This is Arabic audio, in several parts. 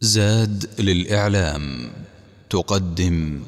زاد للإعلام تقدم.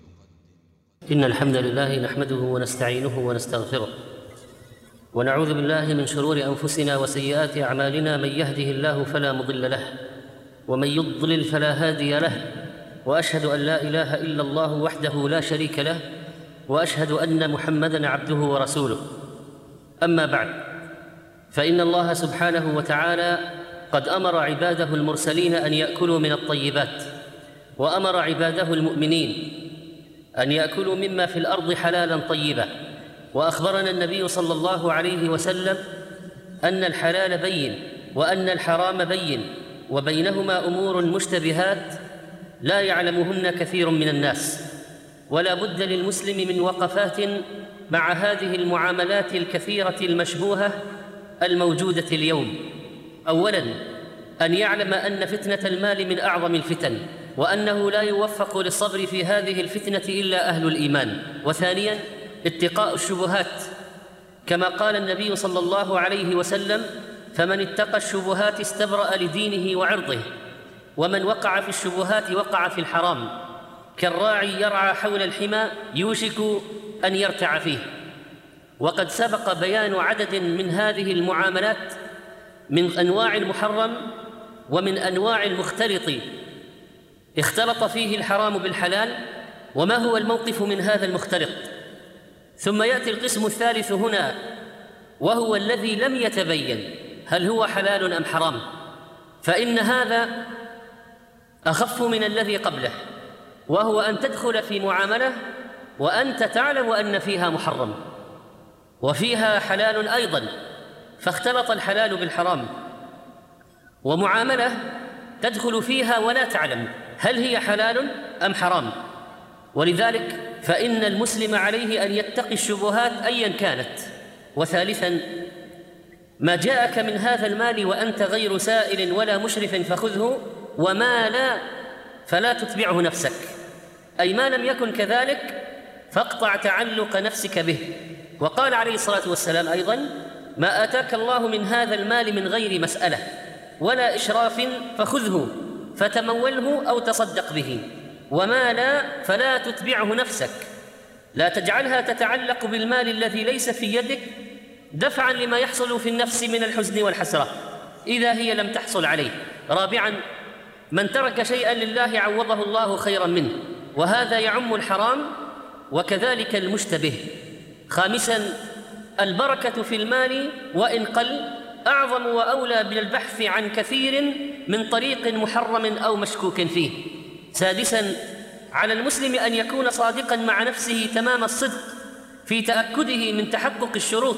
إن الحمد لله نحمده ونستعينه ونستغفره، ونعوذ بالله من شرور أنفسنا وسيئات أعمالنا. من يهده الله فلا مضل له، ومن يضلل فلا هادي له، وأشهد أن لا إله إلا الله وحده لا شريك له، وأشهد أن محمدًا عبده ورسوله. أما بعد، فإن الله سبحانه وتعالى قد أمر عباده المرسلين أن يأكلوا من الطيبات، وأمر عباده المؤمنين أن يأكلوا مما في الأرض حلالا طيبا. وأخبرنا النبي صلى الله عليه وسلم أن الحلال بين وأن الحرام بين، وبينهما أمور مشتبهات لا يعلمهن كثير من الناس. ولا بد للمسلم من وقفات مع هذه المعاملات الكثيرة المشبوهة الموجودة اليوم. أولاً، أن يعلم أن فتنة المال من أعظم الفتن، وأنه لا يوفق للصبر في هذه الفتنة إلا أهل الإيمان. وثانياً، اتقاء الشبهات، كما قال النبي صلى الله عليه وسلم: فمن اتقى الشبهات استبرأ لدينه وعرضه، ومن وقع في الشبهات وقع في الحرام، كالراعي يرعى حول الحمى يوشك أن يرتع فيه. وقد سبق بيان عدد من هذه المعاملات من أنواع المحرم ومن أنواع المختلط اختلط فيه الحرام بالحلال، وما هو الموقف من هذا المختلط. ثم يأتي القسم الثالث هنا، وهو الذي لم يتبين هل هو حلال أم حرام، فإن هذا أخف من الذي قبله، وهو أن تدخل في معاملة وأنت تعلم أن فيها محرم وفيها حلال أيضاً، فاختلط الحلال بالحرام، ومعاملة تدخل فيها ولا تعلم هل هي حلال أم حرام. ولذلك فإن المسلم عليه أن يتقي الشبهات أياً كانت. وثالثاً، ما جاءك من هذا المال وأنت غير سائل ولا مشرف فخذه، وما لا فلا تتبعه نفسك، أي ما لم يكن كذلك فاقطع تعلق نفسك به. وقال عليه الصلاة والسلام أيضاً: ما آتاك الله من هذا المال من غير مسألة ولا إشراف فخذه فتموله أو تصدق به، وما لا فلا تتبعه نفسك، لا تجعلها تتعلق بالمال الذي ليس في يدك دفعاً لما يحصل في النفس من الحزن والحسرة إذا هي لم تحصل عليه. رابعاً، من ترك شيئاً لله عوضه الله خيراً منه، وهذا يعم الحرام وكذلك المشتبه. خامساً، البركة في المال وإن قل أعظم وأولى بالبحث عن كثير من طريق محرم أو مشكوك فيه. سادساً، على المسلم أن يكون صادقاً مع نفسه تمام الصدق في تأكده من تحقق الشروط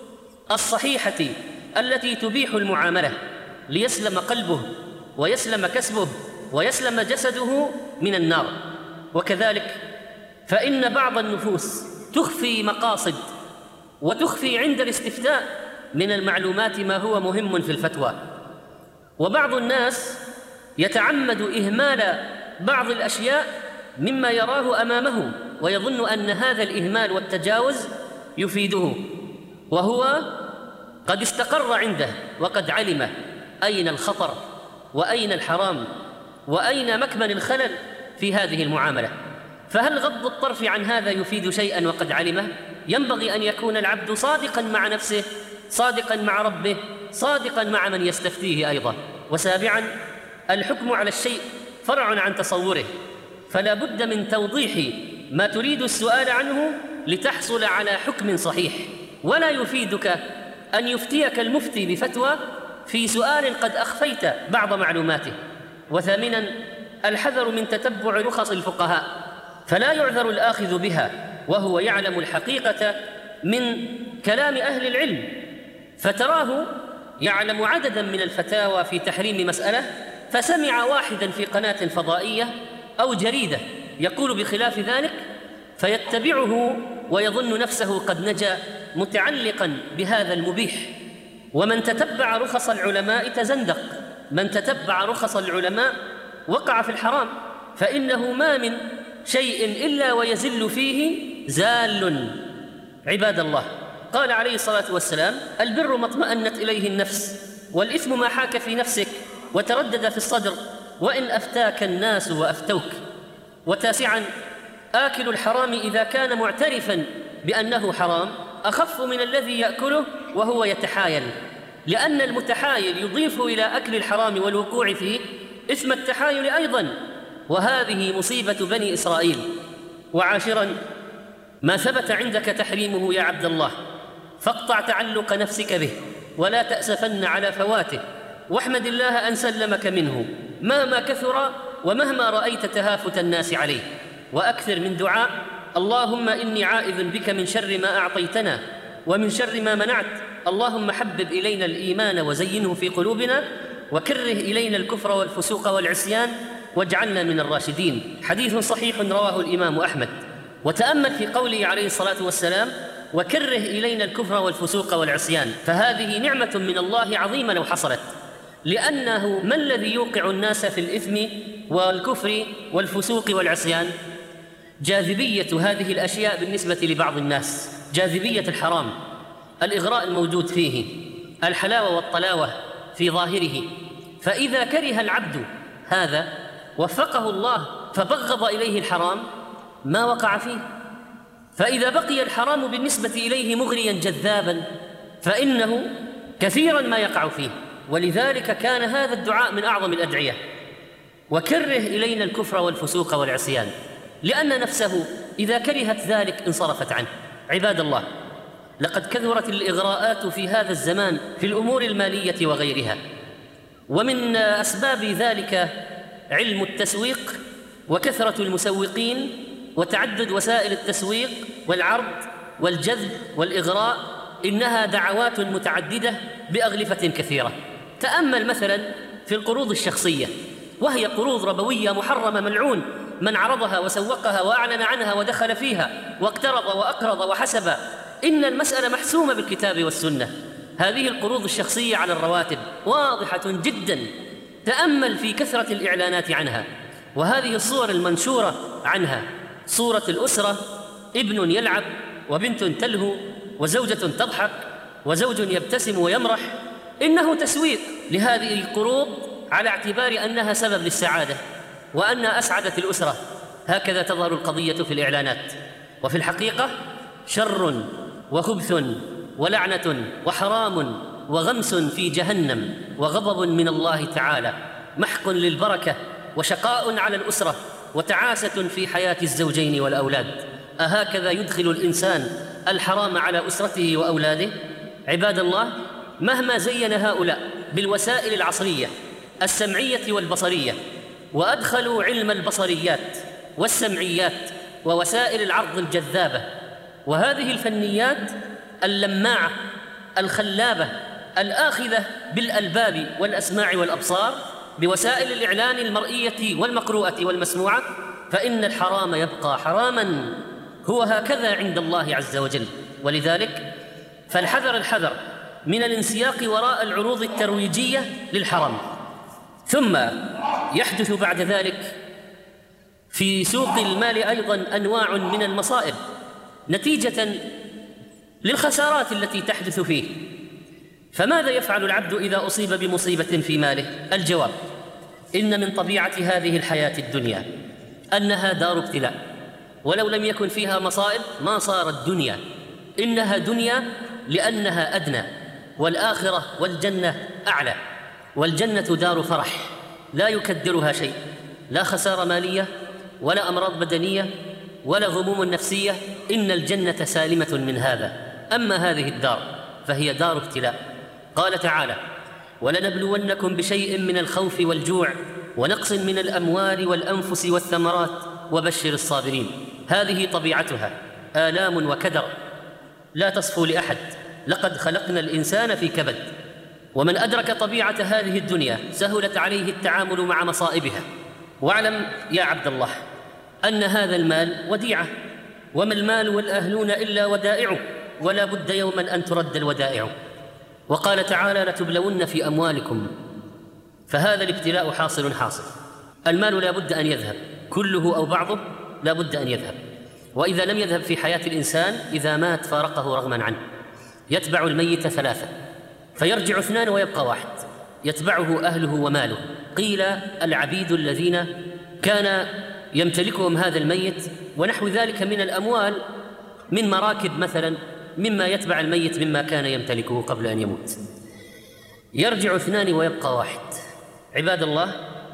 الصحيحة التي تبيح المعاملة، ليسلم قلبه ويسلم كسبه ويسلم جسده من النار. وكذلك فإن بعض النفوس تخفي مقاصد وتخفي عند الاستفتاء من المعلومات ما هو مهم في الفتوى، وبعض الناس يتعمد إهمال بعض الأشياء مما يراه أمامه، ويظن أن هذا الإهمال والتجاوز يفيده، وهو قد استقر عنده وقد علم أين الخطر وأين الحرام وأين مكمن الخلل في هذه المعاملة. فهل غض الطرف عن هذا يفيد شيئاً وقد علمه؟ ينبغي أن يكون العبد صادقاً مع نفسه، صادقاً مع ربه، صادقاً مع من يستفتيه أيضاً. وسابعاً، الحكم على الشيء فرع عن تصوره، فلا بد من توضيح ما تريد السؤال عنه لتحصل على حكم صحيح، ولا يفيدك أن يفتيك المفتي بفتوى في سؤال قد أخفيت بعض معلوماته. وثامناً، الحذر من تتبع رخص الفقهاء، فلا يعذر الآخذ بها وهو يعلم الحقيقة من كلام أهل العلم، فتراه يعلم عدداً من الفتاوى في تحريم مسألة، فسمع واحداً في قناة فضائية أو جريدة يقول بخلاف ذلك فيتبعه ويظن نفسه قد نجا متعلقاً بهذا المبيح. ومن تتبع رخص العلماء تزندق، من تتبع رخص العلماء وقع في الحرام، فإنه ما من شيء إلا ويزل فيه زال. عباد الله، قال عليه الصلاة والسلام: البر ما اطمأنت إليه النفس، والإثم ما حاك في نفسك وتردد في الصدر، وإن أفتاك الناس وأفتوك. وتاسعاً: آكل الحرام إذا كان معترفاً بأنه حرام أخف من الذي يأكله وهو يتحايل، لأن المتحايل يضيف إلى أكل الحرام والوقوع فيه إثم التحايل أيضاً، وهذه مصيبة بني إسرائيل. وعاشراً: ما ثبت عندك تحريمه يا عبد الله فاقطع تعلق نفسك به ولا تأسفن على فواته، واحمد الله أن سلمك منه مهما كثر ومهما رأيت تهافت الناس عليه. وأكثر من دعاء: اللهم إني عائذ بك من شر ما أعطيتنا ومن شر ما منعت، اللهم حبب إلينا الإيمان وزينه في قلوبنا وكره إلينا الكفر والفسوق والعصيان واجعلنا من الراشدين. حديث صحيح رواه الإمام أحمد. وتأمل في قوله عليه الصلاة والسلام: وكره إلينا الكفر والفسوق والعصيان، فهذه نعمة من الله عظيمة لو حصلت، لأنه ما الذي يوقع الناس في الإثم والكفر والفسوق والعصيان؟ جاذبية هذه الأشياء بالنسبة لبعض الناس، جاذبية الحرام، الإغراء الموجود فيه، الحلاوة والطلاوة في ظاهره. فإذا كره العبد هذا وفقه الله فبغض إليه الحرام ما وقع فيه. فإذا بقي الحرام بالنسبة إليه مغرياً جذاباً فإنه كثيراً ما يقع فيه. ولذلك كان هذا الدعاء من أعظم الأدعية: وكره إلينا الكفر والفسوق والعصيان، لأن نفسه إذا كرهت ذلك انصرفت عنه. عباد الله، لقد كثرت الإغراءات في هذا الزمان في الأمور المالية وغيرها، ومن أسباب ذلك علم التسويق وكثرة المسوقين وتعدد وسائل التسويق والعرض والجذب والإغراء، إنها دعوات متعددة بأغلفة كثيرة. تأمل مثلا في القروض الشخصية، وهي قروض ربوية محرمة ملعون من عرضها وسوقها وأعلن عنها ودخل فيها واقترض وأقرض وحسب. إن المسألة محسومة بالكتاب والسنة. هذه القروض الشخصية على الرواتب واضحة جدا. تأمل في كثرة الإعلانات عنها وهذه الصور المنشورة عنها: صورة الأسرة، ابن يلعب وبنت تلهو وزوجة تضحك وزوج يبتسم ويمرح. إنه تسويق لهذه القروض على اعتبار أنها سبب للسعادة وأنها أسعدت الأسرة. هكذا تظهر القضية في الإعلانات، وفي الحقيقة شر وخبث ولعنة وحرام وغمس في جهنم وغضب من الله تعالى، محق للبركة وشقاء على الأسرة وتعاسة في حياة الزوجين والأولاد. أهكذا يدخل الإنسان الحرام على أسرته وأولاده؟ عباد الله، مهما زين هؤلاء بالوسائل العصرية السمعية والبصرية وأدخلوا علم البصريات والسمعيات ووسائل العرض الجذابة وهذه الفنيات اللماعة الخلابة الآخذة بالألباب والأسماع والأبصار بوسائل الإعلان المرئية والمقروءة والمسموعة، فإن الحرام يبقى حراما. هو هكذا عند الله عز وجل. ولذلك فالحذر الحذر من الانسياق وراء العروض الترويجية للحرام. ثم يحدث بعد ذلك في سوق المال أيضا أنواع من المصائب نتيجة للخسارات التي تحدث فيه. فماذا يفعل العبد إذا أصيب بمصيبة في ماله؟ الجواب: إن من طبيعة هذه الحياة الدنيا أنها دار ابتلاء، ولو لم يكن فيها مصائب ما صارت دنيا. إنها دنيا لأنها أدنى، والآخرة والجنة أعلى. والجنة دار فرح لا يكدرها شيء، لا خسارة مالية ولا أمراض بدنية ولا غموم نفسية. إن الجنة سالمة من هذا. أما هذه الدار فهي دار ابتلاء. قال تعالى: ولنبلونكم بشيء من الخوف والجوع ونقص من الأموال والأنفس والثمرات وبشر الصابرين. هذه طبيعتها، آلام وكدر لا تصفو لأحد. لقد خلقنا الإنسان في كبد. ومن أدرك طبيعة هذه الدنيا سهلت عليه التعامل مع مصائبها. واعلم يا عبد الله أن هذا المال وديعة، وما المال والأهلون إلا ودائعه، ولا بد يوما أن ترد الودائع. وقال تعالى: لتبلون في أموالكم. فهذا الابتلاء حاصل. المال لا بد أن يذهب، كله أو بعضه لا بد أن يذهب. وإذا لم يذهب في حياة الإنسان، إذا مات فارقه رغما عنه. يتبع الميت 3 فيرجع 2 ويبقى 1. يتبعه أهله وماله. قيل العبيد الذين كان يمتلكهم هذا الميت ونحو ذلك من الأموال، من مراكب مثلا، مما يتبع الميت مما كان يمتلكه قبل أن يموت. يرجع اثنان ويبقى واحد. عباد الله،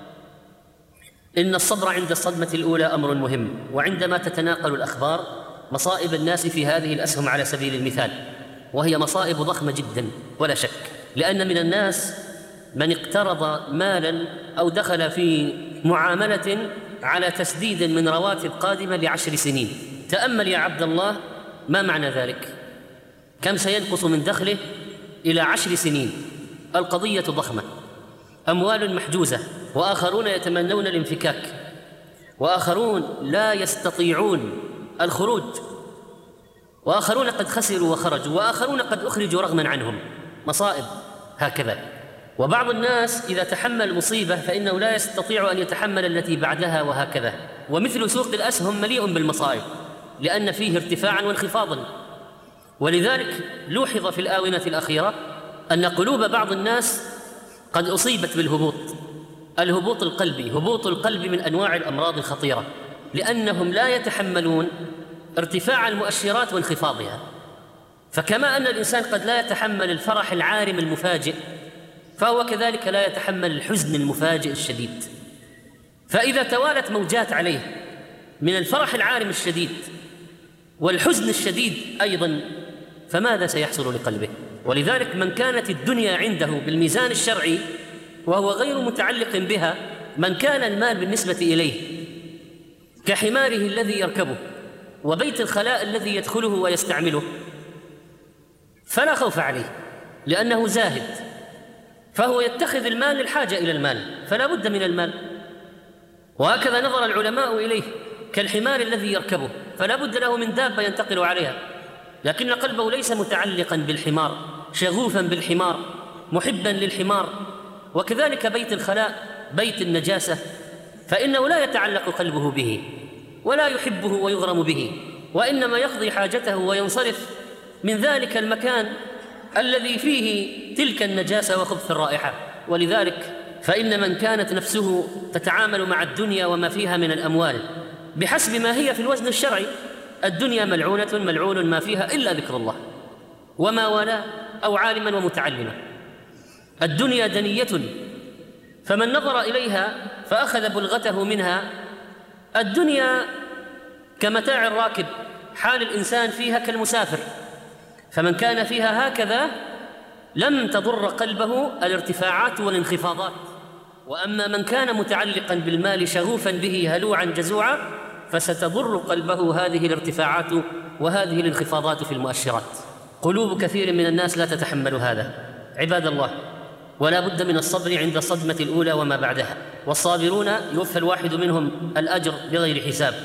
إن الصبر عند الصدمة الأولى أمر مهم. وعندما تتناقل الأخبار مصائب الناس في هذه الأسهم على سبيل المثال، وهي مصائب ضخمة جدا ولا شك، لأن من الناس من اقترض مالا أو دخل في معاملة على تسديد من رواتب قادمة ل10 سنين. تأمل يا عبد الله ما معنى ذلك، كم سينقص من دخله إلى 10 سنين. القضية ضخمة، أموال محجوزة، وآخرون يتمنون الانفكاك، وآخرون لا يستطيعون الخروج، وآخرون قد خسروا وخرجوا، وآخرون قد أخرجوا رغما عنهم. مصائب هكذا. وبعض الناس إذا تحمل مصيبة فإنه لا يستطيع أن يتحمل التي بعدها، وهكذا. ومثل سوق الأسهم مليء بالمصائب، لأن فيه ارتفاعا وانخفاضا. ولذلك لوحظ في الآونة الأخيرة أن قلوب بعض الناس قد أصيبت بالهبوط، الهبوط القلبي. هبوط القلب من أنواع الأمراض الخطيرة، لأنهم لا يتحملون ارتفاع المؤشرات وانخفاضها. فكما أن الإنسان قد لا يتحمل الفرح العارم المفاجئ، فهو كذلك لا يتحمل الحزن المفاجئ الشديد. فإذا توالت موجات عليه من الفرح العارم الشديد والحزن الشديد أيضا، فماذا سيحصل لقلبه؟ ولذلك من كانت الدنيا عنده بالميزان الشرعي وهو غير متعلق بها، من كان المال بالنسبة إليه كحماره الذي يركبه وبيت الخلاء الذي يدخله ويستعمله، فلا خوف عليه لأنه زاهد، فهو يتخذ المال للحاجة إلى المال، فلا بد من المال. وهكذا نظر العلماء إليه كالحمار الذي يركبه، فلا بد له من دابة ينتقل عليها، لكن قلبه ليس متعلقا بالحمار، شغوفا بالحمار، محبا للحمار. وكذلك بيت الخلاء، بيت النجاسة، فإنه لا يتعلق قلبه به ولا يحبه ويغرم به، وإنما يقضي حاجته وينصرف من ذلك المكان الذي فيه تلك النجاسة وخبث الرائحة. ولذلك فإن من كانت نفسه تتعامل مع الدنيا وما فيها من الأموال بحسب ما هي في الوزن الشرعي، الدنيا ملعونة ملعون ما فيها إلا ذكر الله وما والاه، أو عالما ومتعلما. الدنيا دنية، فمن نظر إليها فأخذ بلغته منها. الدنيا كمتاع الراكب، حال الإنسان فيها كالمسافر، فمن كان فيها هكذا لم تضر قلبه الارتفاعات والانخفاضات. وأما من كان متعلقا بالمال شغوفا به هلوعا جزوعا، فستضر قلبه هذه الارتفاعات وهذه الانخفاضات في المؤشرات. قلوب كثير من الناس لا تتحمل هذا عباد الله، ولا بد من الصبر عند الصدمة الأولى وما بعدها. والصابرون يوفى الواحد منهم الأجر بغير حساب.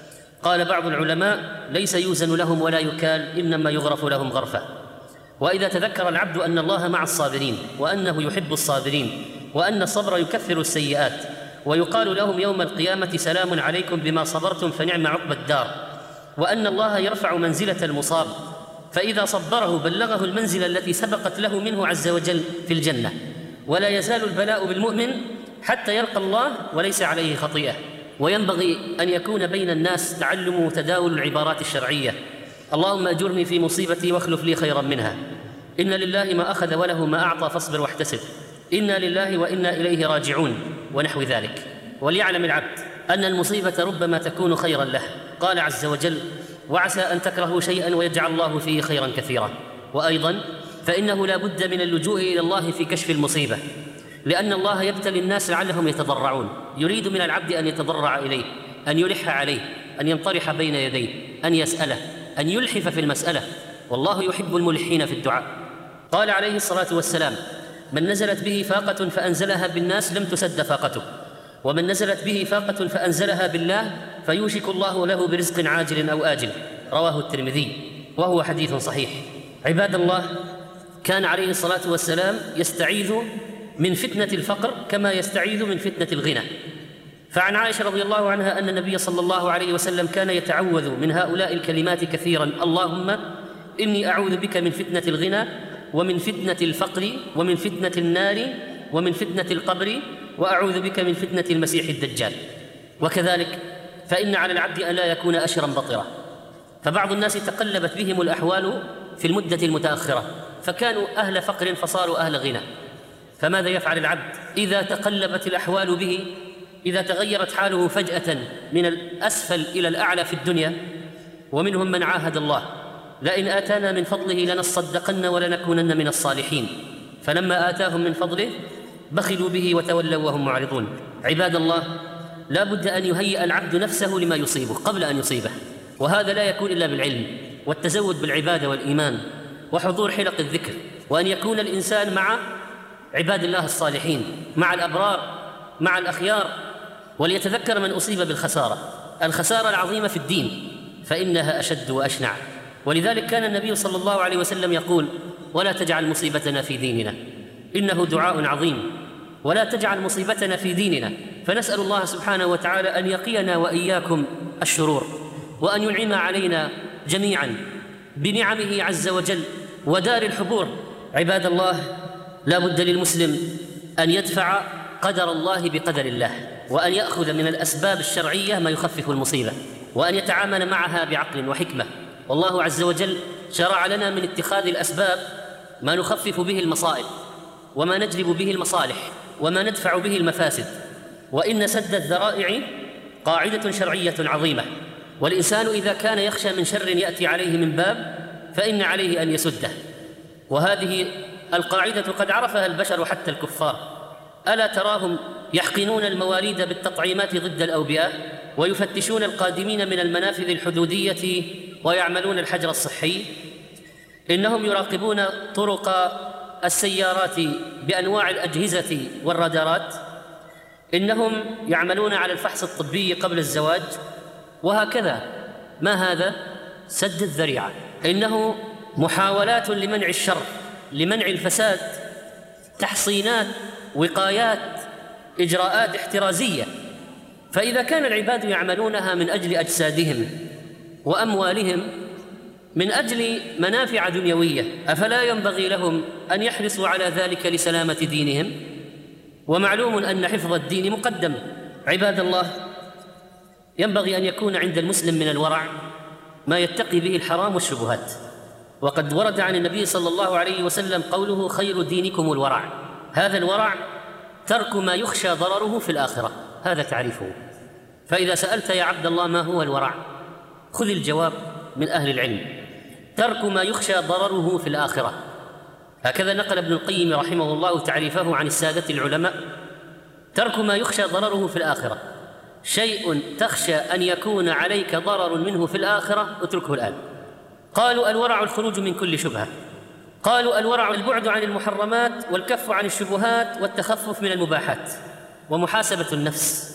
قال بعض العلماء: ليس يوزن لهم ولا يكال، إنما يغرف لهم غرفة. وإذا تذكر العبد أن الله مع الصابرين، وأنه يحب الصابرين، وأن الصبر يكفر السيئات، ويقال لهم يوم القيامة: سلام عليكم بما صبرتم فنعم عقبى الدار، وأن الله يرفع منزلة المصاب، فإذا صبره بلغه المنزلة التي سبقت له منه عز وجل في الجنة. ولا يزال البلاء بالمؤمن حتى يلقى الله وليس عليه خطيئة. وينبغي أن يكون بين الناس تعلم وتداول العبارات الشرعية: اللهم أجرني في مصيبتي واخلف لي خيرا منها، إن لله ما أخذ وله ما أعطى فاصبر واحتسب، إنا لله وإنا إليه راجعون، ونحو ذلك. وليعلم العبد أن المصيبة ربما تكون خيرا له. قال عز وجل: وعسى أن تكرهوا شيئا ويجعل الله فيه خيرا كثيرا. وأيضا فإنه لا بد من اللجوء إلى الله في كشف المصيبة، لأن الله يبتلي الناس لعلهم يتضرعون، يريد من العبد أن يتضرع إليه، أن يلح عليه، أن ينطرح بين يديه، أن يسأله، أن يلحف في المسألة، والله يحب الملحين في الدعاء. قال عليه الصلاة والسلام: من نزلت به فاقة فأنزلها بالناس لم تسد فاقته، ومن نزلت به فاقة فأنزلها بالله فيوشك الله له برزق عاجل أو آجل. رواه الترمذي وهو حديث صحيح. عباد الله، كان عليه الصلاة والسلام يستعيذ من فتنة الفقر كما يستعيذ من فتنة الغنى. فعن عائشة رضي الله عنها أن النبي صلى الله عليه وسلم كان يتعوذ من هؤلاء الكلمات كثيرا: اللهم إني أعوذ بك من فتنة الغنى، ومن فتنة الفقر، ومن فتنة النار، ومن فتنة القبر وأعوذ بك من فتنة المسيح الدجال. وكذلك فإن على العبد أن لا يكون أشرا بطرا، فبعض الناس تقلبت بهم الأحوال في المدة المتأخرة، فكانوا أهل فقر فصاروا أهل غنى. فماذا يفعل العبد إذا تقلبت الأحوال به، إذا تغيرت حاله فجأة من الأسفل إلى الأعلى في الدنيا؟ ومنهم من عاهد الله لئن آتانا من فضله لنصدقن ولنكونن من الصالحين، فلما آتاهم من فضله بخلوا به وتولوا وهم معرضون. عباد الله، لا بد أن يهيئ العبد نفسه لما يصيبه قبل أن يصيبه، وهذا لا يكون إلا بالعلم والتزود بالعبادة والإيمان وحضور حلق الذكر، وأن يكون الإنسان مع عباد الله الصالحين، مع الأبرار، مع الأخيار، وليتذكر من أصيب بالخسارة، الخسارة العظيمة في الدين، فإنها أشد وأشنع. ولذلك كان النبي صلى الله عليه وسلم يقول: ولا تجعل مصيبتنا في ديننا، إنه دعاء عظيم، ولا تجعل مصيبتنا في ديننا. فنسأل الله سبحانه وتعالى أن يقينا وإياكم الشرور، وأن ينعم علينا جميعا بنعمه عز وجل ودار الحبور. عباد الله، لا بد للمسلم أن يدفع قدر الله بقدر الله، وأن يأخذ من الأسباب الشرعية ما يخفف المصيبة، وأن يتعامل معها بعقل وحكمة. والله عز وجل شرع لنا من اتخاذ الأسباب ما نخفف به المصائب، وما نجلب به المصالح، وما ندفع به المفاسد. وإن سد الذرائع قاعدة شرعية عظيمة، والإنسان إذا كان يخشى من شر يأتي عليه من باب فإن عليه أن يسده. وهذه القاعدة قد عرفها البشر حتى الكفار. ألا تراهم يحقنون المواليد بالتطعيمات ضد الأوبئة، ويفتشون القادمين من المنافذ الحدودية، ويعملون الحجر الصحي؟ إنهم يراقبون طرق السيارات بأنواع الأجهزة والرادارات، إنهم يعملون على الفحص الطبي قبل الزواج، وهكذا. ما هذا؟ سد الذريعة. إنه محاولات لمنع الشر، لمنع الفساد، تحصينات، وقايات، إجراءات احترازية. فإذا كان العباد يعملونها من أجل أجسادهم وأموالهم، من أجل منافع دنيوية، أفلا ينبغي لهم أن يحرصوا على ذلك لسلامة دينهم؟ ومعلوم أن حفظ الدين مقدم. عباد الله، ينبغي أن يكون عند المسلم من الورع ما يتقي به الحرام والشبهات. وقد ورد عن النبي صلى الله عليه وسلم قوله: خير دينكم الورع. هذا الورع ترك ما يخشى ضرره في الآخرة، هذا تعريفه. فإذا سألت يا عبد الله ما هو الورع، خذ الجواب من أهل العلم: ترك ما يخشى ضرره في الآخرة. هكذا نقل ابن القيم رحمه الله تعريفه عن السادة العلماء: ترك ما يخشى ضرره في الآخرة، شيء تخشى أن يكون عليك ضرر منه في الآخرة اتركه الآن. قالوا: الورع الخروج من كل شبهة. قالوا: الورع البعد عن المحرمات والكف عن الشبهات والتخفف من المباحات ومحاسبة النفس.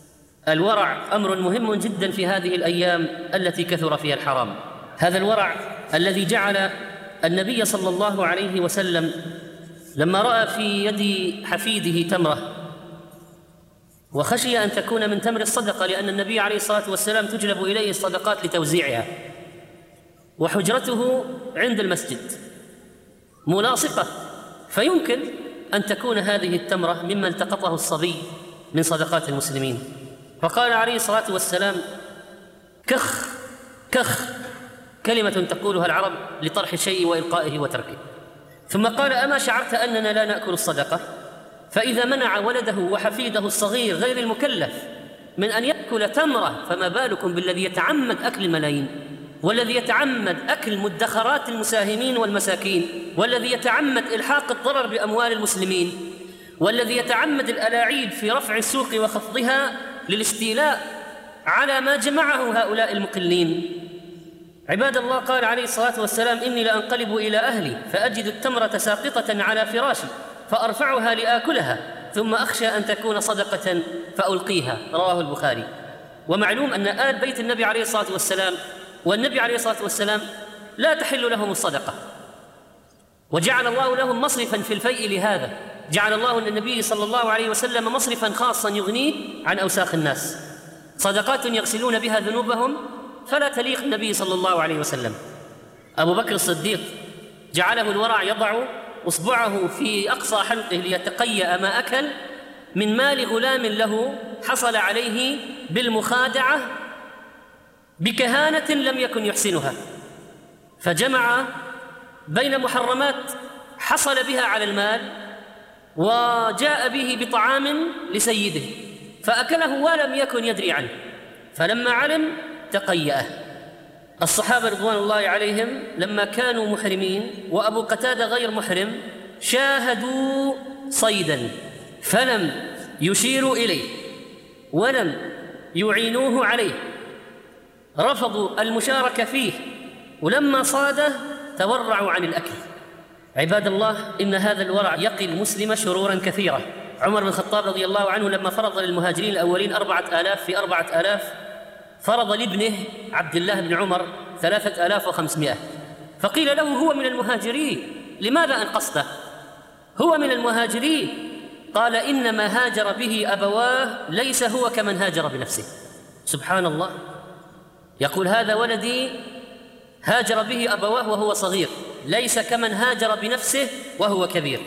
الورع أمر مهم جدا في هذه الأيام التي كثر فيها الحرام. هذا الورع الذي جعل النبي صلى الله عليه وسلم لما رأى في يد حفيده تمرة وخشي أن تكون من تمر الصدقة، لأن النبي عليه الصلاة والسلام تجلب إليه الصدقات لتوزيعها، وحجرته عند المسجد ملاصقة، فيمكن أن تكون هذه التمرة مما التقطه الصبي من صدقات المسلمين. فقال عليه الصلاة والسلام: كخ كخ، كلمة تقولها العرب لطرح الشيء وإلقائه وتركه. ثم قال: أما شعرت أننا لا نأكل الصدقة؟ فإذا منع ولده وحفيده الصغير غير المكلف من أن يأكل تمرة، فما بالكم بالذي يتعمد أكل الملايين، والذي يتعمد أكل مدخرات المساهمين والمساكين، والذي يتعمد إلحاق الضرر بأموال المسلمين، والذي يتعمد الألاعيب في رفع السوق وخفضها للاستيلاء على ما جمعه هؤلاء المقلين. عباد الله، قال عليه الصلاة والسلام: إني لأنقلب إلى أهلي فأجد التمرة ساقطة على فراشي فأرفعها لآكلها ثم أخشى أن تكون صدقة فألقيها. رواه البخاري. ومعلوم أن آل بيت النبي عليه الصلاة والسلام والنبي عليه الصلاة والسلام لا تحل لهم الصدقة، وجعل الله لهم مصرفا في الفيء لهذا. جعل الله للنبي صلى الله عليه وسلم مصرفا خاصا يغنيه عن أوساخ الناس، صدقات يغسلون بها ذنوبهم فلا تليق النبي صلى الله عليه وسلم. أبو بكر الصديق جعله الورع يضع إصبعه في أقصى حلقه ليتقيأ ما أكل من مال غلام له حصل عليه بالمخادعة بكهانة لم يكن يحسنها، فجمع بين محرمات حصل بها على المال وجاء به بطعام لسيده فأكله ولم يكن يدري عنه، فلما علم تقيأه. الصحابة رضوان الله عليهم لما كانوا محرمين وأبو قتادة غير محرم شاهدوا صيدا فلم يشيروا إليه ولم يعينوه عليه، رفضوا المشاركة فيه، ولما صاده تورعوا عن الأكل. عباد الله، إن هذا الورع يقي المسلم شرورا كثيرة. عمر بن الخطاب رضي الله عنه لما فرض للمهاجرين الأولين 4000 في 4000 فرض لابنه عبد الله بن عمر 3500، فقيل له هو من المهاجرين لماذا أنقصته؟ هو من المهاجرين. قال إنما هاجر به أبواه ليس هو كمن هاجر بنفسه. سبحان الله، يقول هذا ولدي هاجر به أبواه وهو صغير ليس كمن هاجر بنفسه وهو كبير.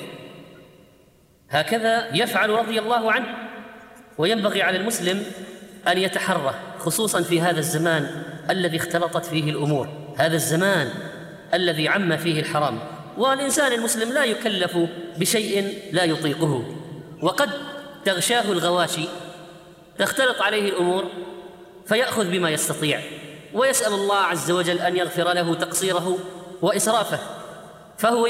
هكذا يفعل رضي الله عنه. وينبغي على المسلم أن يتحرى خصوصا في هذا الزمان الذي اختلطت فيه الأمور، هذا الزمان الذي عم فيه الحرام، والإنسان المسلم لا يكلف بشيء لا يطيقه، وقد تغشاه الغواشي تختلط عليه الأمور فيأخذ بما يستطيع ويسأل الله عز وجل أن يغفر له تقصيره وإسرافه، فهو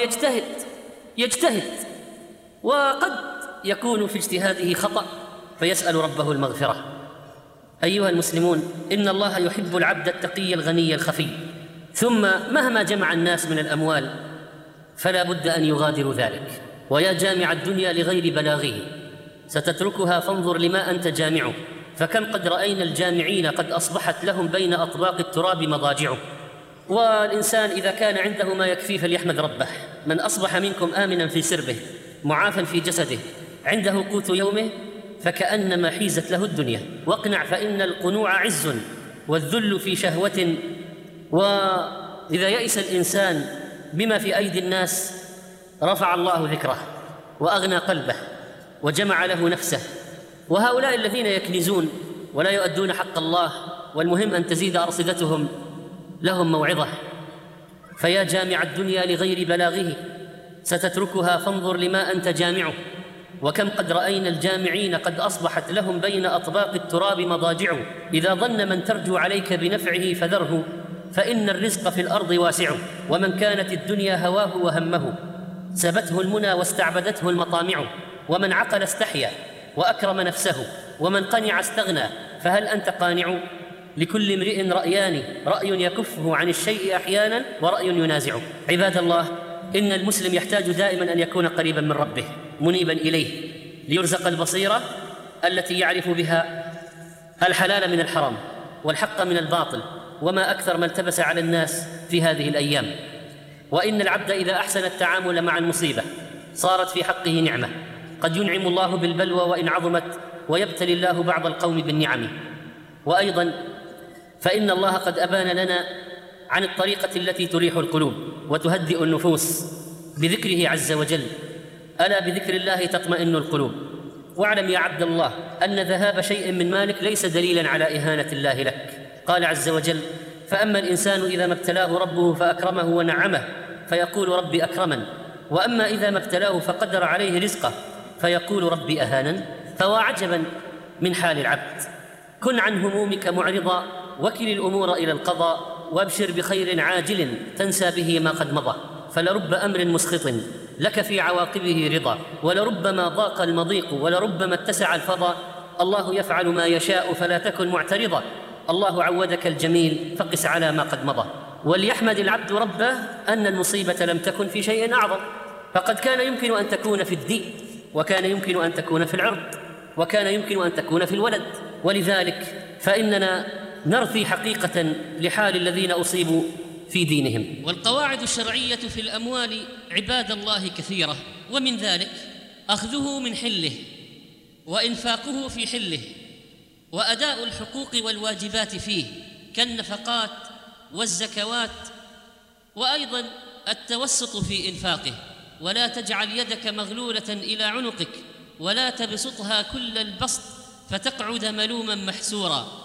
يجتهد وقد يكون في اجتهاده خطأ فيسأل ربه المغفرة. أيها المسلمون، إن الله يحب العبد التقي الغني الخفي، ثم مهما جمع الناس من الأموال فلا بد أن يغادروا ذلك. ويا جامع الدنيا لغير بلاغه ستتركها فانظر لما أنت جامعه، فكم قد رأينا الجامعين قد أصبحت لهم بين أطباق التراب مضاجعه. والإنسان إذا كان عنده ما يكفيه فليحمد ربه. من أصبح منكم آمنا في سربه معافا في جسده عنده قوت يومه فكأنما حيزت له الدنيا. واقنع فإن القنوع عز والذل في شهوة. وإذا يئس الإنسان بما في أيدي الناس رفع الله ذكره وأغنى قلبه وجمع له نفسه. وهؤلاء الذين يكنزون ولا يؤدون حق الله والمهم أن تزيد أرصدتهم لهم موعظة. فيا جامع الدنيا لغير بلاغه ستتركها فانظر لما أنت جامعه، وكم قد رأينا الجامعين قد أصبحت لهم بين أطباق التراب مضاجع. إذا ظن من ترجو عليك بنفعه فذره، فإن الرزق في الأرض واسع. ومن كانت الدنيا هواه وهمه سبته المنى واستعبدته المطامع. ومن عقل استحيا وأكرم نفسه، ومن قنع استغنى. فهل أنت قانع؟ لكل امرئ رأيان، رأي يكفه عن الشيء أحيانا ورأي ينازعه. عباد الله، إن المسلم يحتاج دائما أن يكون قريبا من ربه منيبا إليه ليرزق البصيرة التي يعرف بها الحلال من الحرام والحق من الباطل، وما أكثر ما التبس على الناس في هذه الأيام. وإن العبد إذا أحسن التعامل مع المصيبة صارت في حقه نعمة، قد ينعم الله بالبلوى وإن عظمت، ويبتلي الله بعض القوم بالنعم. وأيضا فإن الله قد أبان لنا عن الطريقة التي تريح القلوب وتهدئ النفوس بذكره عز وجل. ألا بذكر الله تطمئن القلوب. واعلم يا عبد الله أن ذهاب شيء من مالك ليس دليلا على إهانة الله لك. قال عز وجل: فأما الإنسان إذا ما ابتلاه ربه فأكرمه ونعمه فيقول ربي أكرمن، وأما إذا ما ابتلاه فقدر عليه رزقه فيقول ربي أهانن. فواعجبا من حال العبد. كن عن همومك معرضا، وكل الأمور إلى القضاء، وابشر بخير عاجل تنسى به ما قد مضى. فلرب أمر مسخط لك في عواقبه رضا، ولربما ضاق المضيق، ولربما اتسع الفضا. الله يفعل ما يشاء فلا تكن معترضا، الله عودك الجميل فقس على ما قد مضى. وليحمد العبد ربه أن المصيبة لم تكن في شيء أعظم، فقد كان يمكن أن تكون في الدين، وكان يمكن أن تكون في العرض، وكان يمكن أن تكون في الولد. ولذلك فإننا نرثي حقيقة لحال الذين أصيبوا في دينهم. والقواعد الشرعية في الأموال عباد الله كثيرة، ومن ذلك أخذه من حله، وإنفاقه في حله، وأداء الحقوق والواجبات فيه كالنفقات والزكوات، وأيضا التوسط في إنفاقه، ولا تجعل يدك مغلولة إلى عنقك ولا تبسطها كل البسط فتقعد ملوما محسورا.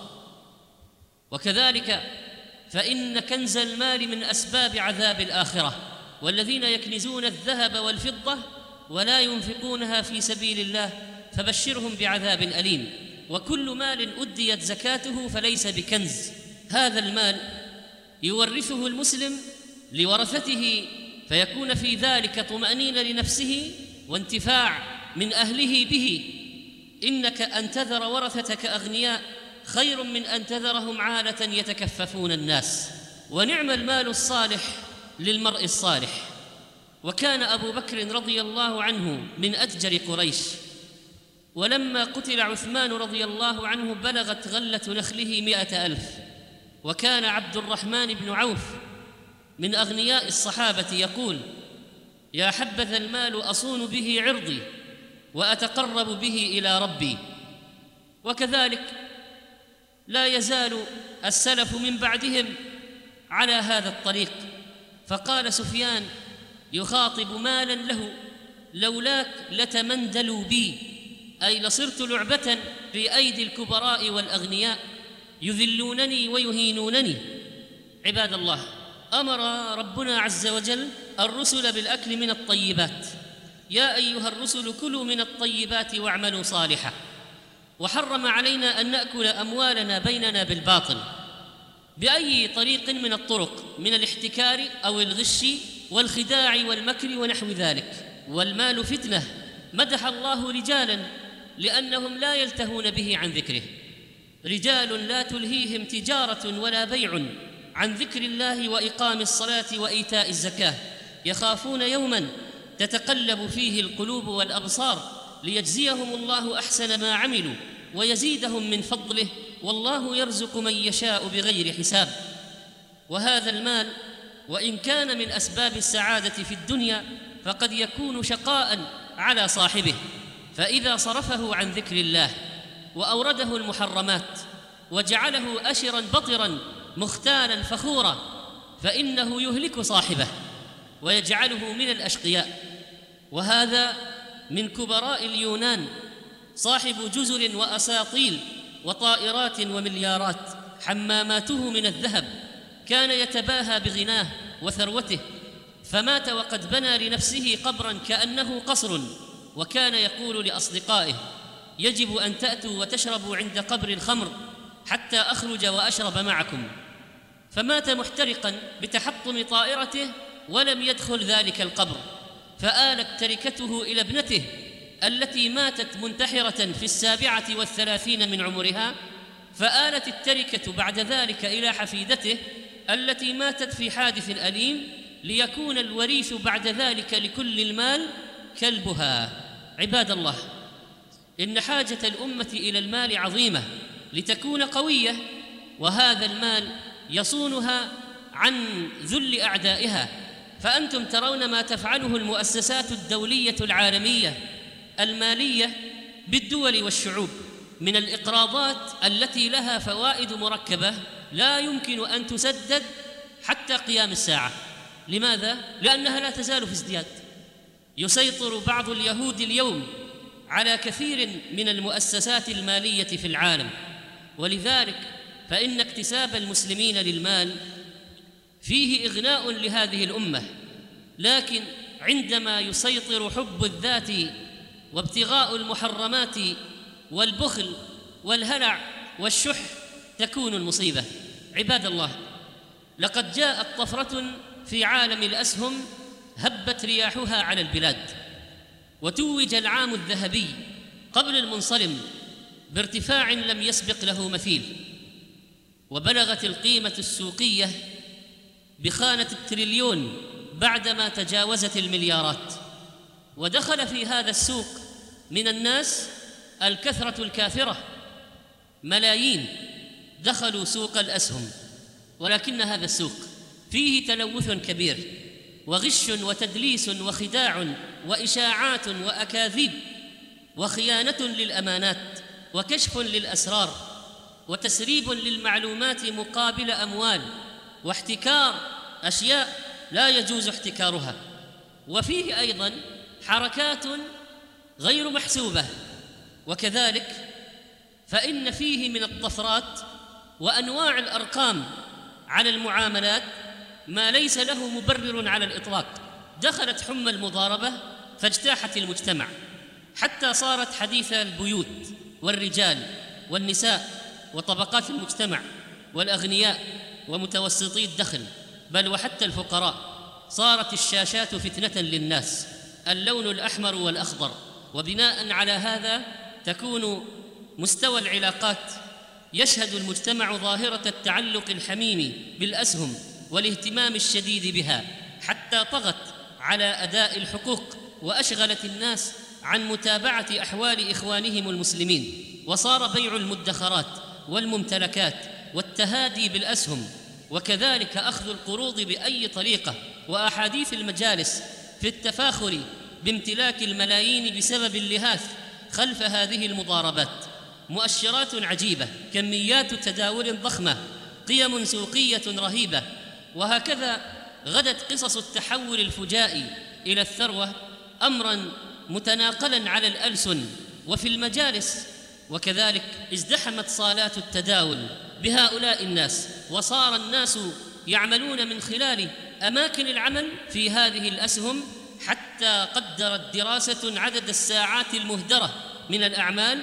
وكذلك فإن كنز المال من أسباب عذاب الآخرة، والذين يكنزون الذهب والفضة ولا ينفقونها في سبيل الله فبشرهم بعذاب أليم. وكل مال أديت زكاته فليس بكنز، هذا المال يورثه المسلم لورثته فيكون في ذلك طمأنينة لنفسه وانتفاع من أهله به. إنك أن تذر ورثتك أغنياء خير من أن تذرهم عالة يتكففون الناس. ونعم المال الصالح للمرء الصالح. وكان أبو بكر رضي الله عنه من أتجر قريش، ولما قتل عثمان رضي الله عنه بلغت غلة نخله 100,000. وكان عبد الرحمن بن عوف من أغنياء الصحابة يقول: يا حبذا المال أصون به عرضي وأتقرب به إلى ربي. وكذلك لا يزال السلف من بعدهم على هذا الطريق. فقال سفيان يخاطب مالا له: لولاك لتمندلوا بي، أي لصرت لعبة في أيدي الكبراء والأغنياء يذلونني ويهينونني. عباد الله، أمر ربنا عز وجل الرسل بالأكل من الطيبات: يا أيها الرسل كلوا من الطيبات واعملوا صالحا. وحرم علينا أن نأكل أموالنا بيننا بالباطل بأي طريق من الطرق، من الاحتكار أو الغش والخداع والمكر ونحو ذلك. والمال فتنة، مدح الله رجالا لأنهم لا يلتهون به عن ذكره: رجال لا تلهيهم تجارة ولا بيع عن ذكر الله وإقام الصلاة وإيتاء الزكاة يخافون يوما تتقلب فيه القلوب والأبصار ليجزيهم الله أحسن ما عملوا ويزيدهم من فضله، والله يرزق من يشاء بغير حساب. وهذا المال وإن كان من أسباب السعادة في الدنيا فقد يكون شقاء على صاحبه، فإذا صرفه عن ذكر الله وأورده المحرمات وجعله أشرا بطرا مختالا فخورا فإنه يهلك صاحبه ويجعله من الأشقياء. وهذا من كبراء اليونان صاحب جزر وأساطيل وطائرات ومليارات، حماماته من الذهب، كان يتباهى بغناه وثروته، فمات وقد بنى لنفسه قبرا كأنه قصر، وكان يقول لأصدقائه: يجب أن تأتوا وتشربوا عند قبر الخمر حتى أخرج وأشرب معكم. فمات محترقا بتحطم طائرته ولم يدخل ذلك القبر، فآلت تركته إلى ابنته التي ماتت منتحرة في 37 من عمرها، فآلت التركة بعد ذلك إلى حفيدته التي ماتت في حادث أليم، ليكون الوريث بعد ذلك لكل المال كلبها. عباد الله، إن حاجة الأمة إلى المال عظيمة لتكون قوية، وهذا المال يصونها عن ذل أعدائها. فأنتم ترون ما تفعله المؤسسات الدولية العالمية المالية بالدول والشعوب من الإقراضات التي لها فوائد مركبة لا يمكن أن تسدد حتى قيام الساعة. لماذا؟ لأنها لا تزال في ازدياد. يسيطر بعض اليهود اليوم على كثير من المؤسسات المالية في العالم، ولذلك فإن اكتساب المسلمين للمال فيه إغناء لهذه الأمة. لكن عندما يسيطر حب الذات وابتغاء المحرمات والبخل والهلع والشح تكون المصيبة. عباد الله، لقد جاءت طفرة في عالم الأسهم هبت رياحها على البلاد، وتوج العام الذهبي قبل المنصرم بارتفاع لم يسبق له مثيل، وبلغت القيمة السوقية بخانة التريليون بعدما تجاوزت المليارات. ودخل في هذا السوق من الناس الكثرة الكافرة، ملايين دخلوا سوق الأسهم، ولكن هذا السوق فيه تلوث كبير وغش وتدليس وخداع وإشاعات وأكاذيب وخيانة للأمانات وكشف للأسرار وتسريب للمعلومات مقابل أموال واحتكار أشياء لا يجوز احتكارها. وفيه أيضاً حركات غير محسوبة، وكذلك فإن فيه من الطفرات وأنواع الأرقام على المعاملات ما ليس له مبرر على الإطلاق. دخلت حمى المضاربة فاجتاحت المجتمع حتى صارت حديث البيوت والرجال والنساء وطبقات المجتمع والأغنياء ومتوسطي الدخل، بل وحتى الفقراء. صارت الشاشات فتنة للناس، اللون الأحمر والأخضر، وبناء على هذا تكون مستوى العلاقات يشهد المجتمع ظاهرة التعلق الحميم بالأسهم والاهتمام الشديد بها، حتى طغت على أداء الحقوق وأشغلت الناس عن متابعة أحوال إخوانهم المسلمين. وصار بيع المدخرات والممتلكات والتهادي بالأسهم، وكذلك أخذ القروض بأي طريقة، وأحاديث المجالس في التفاخر بامتلاك الملايين بسبب اللهاث خلف هذه المضاربات. مؤشرات عجيبة، كميات تداول ضخمة، قيم سوقية رهيبة. وهكذا غدت قصص التحول الفجائي إلى الثروة أمراً متناقلاً على الألسن وفي المجالس، وكذلك ازدحمت صالات التداول بهؤلاء الناس، وصار الناس يعملون من خلال أماكن العمل في هذه الأسهم، حتى قدرت دراسة عدد الساعات المهدرة من الأعمال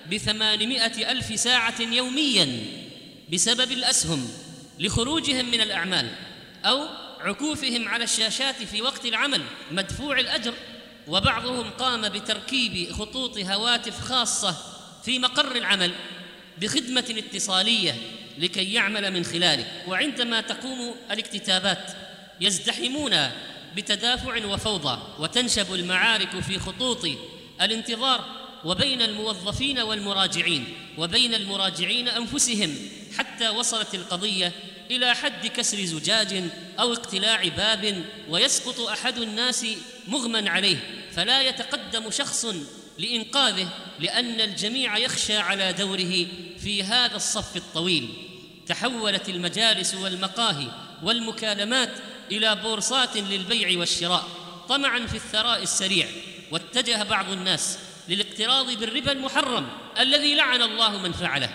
ب800,000 ساعة يومياً بسبب الأسهم لخروجهم من الأعمال أو عكوفهم على الشاشات في وقت العمل مدفوع الأجر. وبعضهم قام بتركيب خطوط هواتف خاصة في مقر العمل بخدمة اتصالية لكي يعمل من خلاله. وعندما تقوم الاكتتابات يزدحمون بتدافع وفوضى، وتنشب المعارك في خطوط الانتظار وبين الموظفين والمراجعين وبين المراجعين أنفسهم، حتى وصلت القضية إلى حد كسر زجاج أو اقتلاع باب، ويسقط أحد الناس مغمى عليه فلا يتقدم شخص لإنقاذه، لأن الجميع يخشى على دوره في هذا الصف الطويل. تحولت المجالس والمقاهي والمكالمات إلى بورصات للبيع والشراء طمعاً في الثراء السريع، واتجه بعض الناس للاقتراض بالربا المحرم الذي لعن الله من فعله،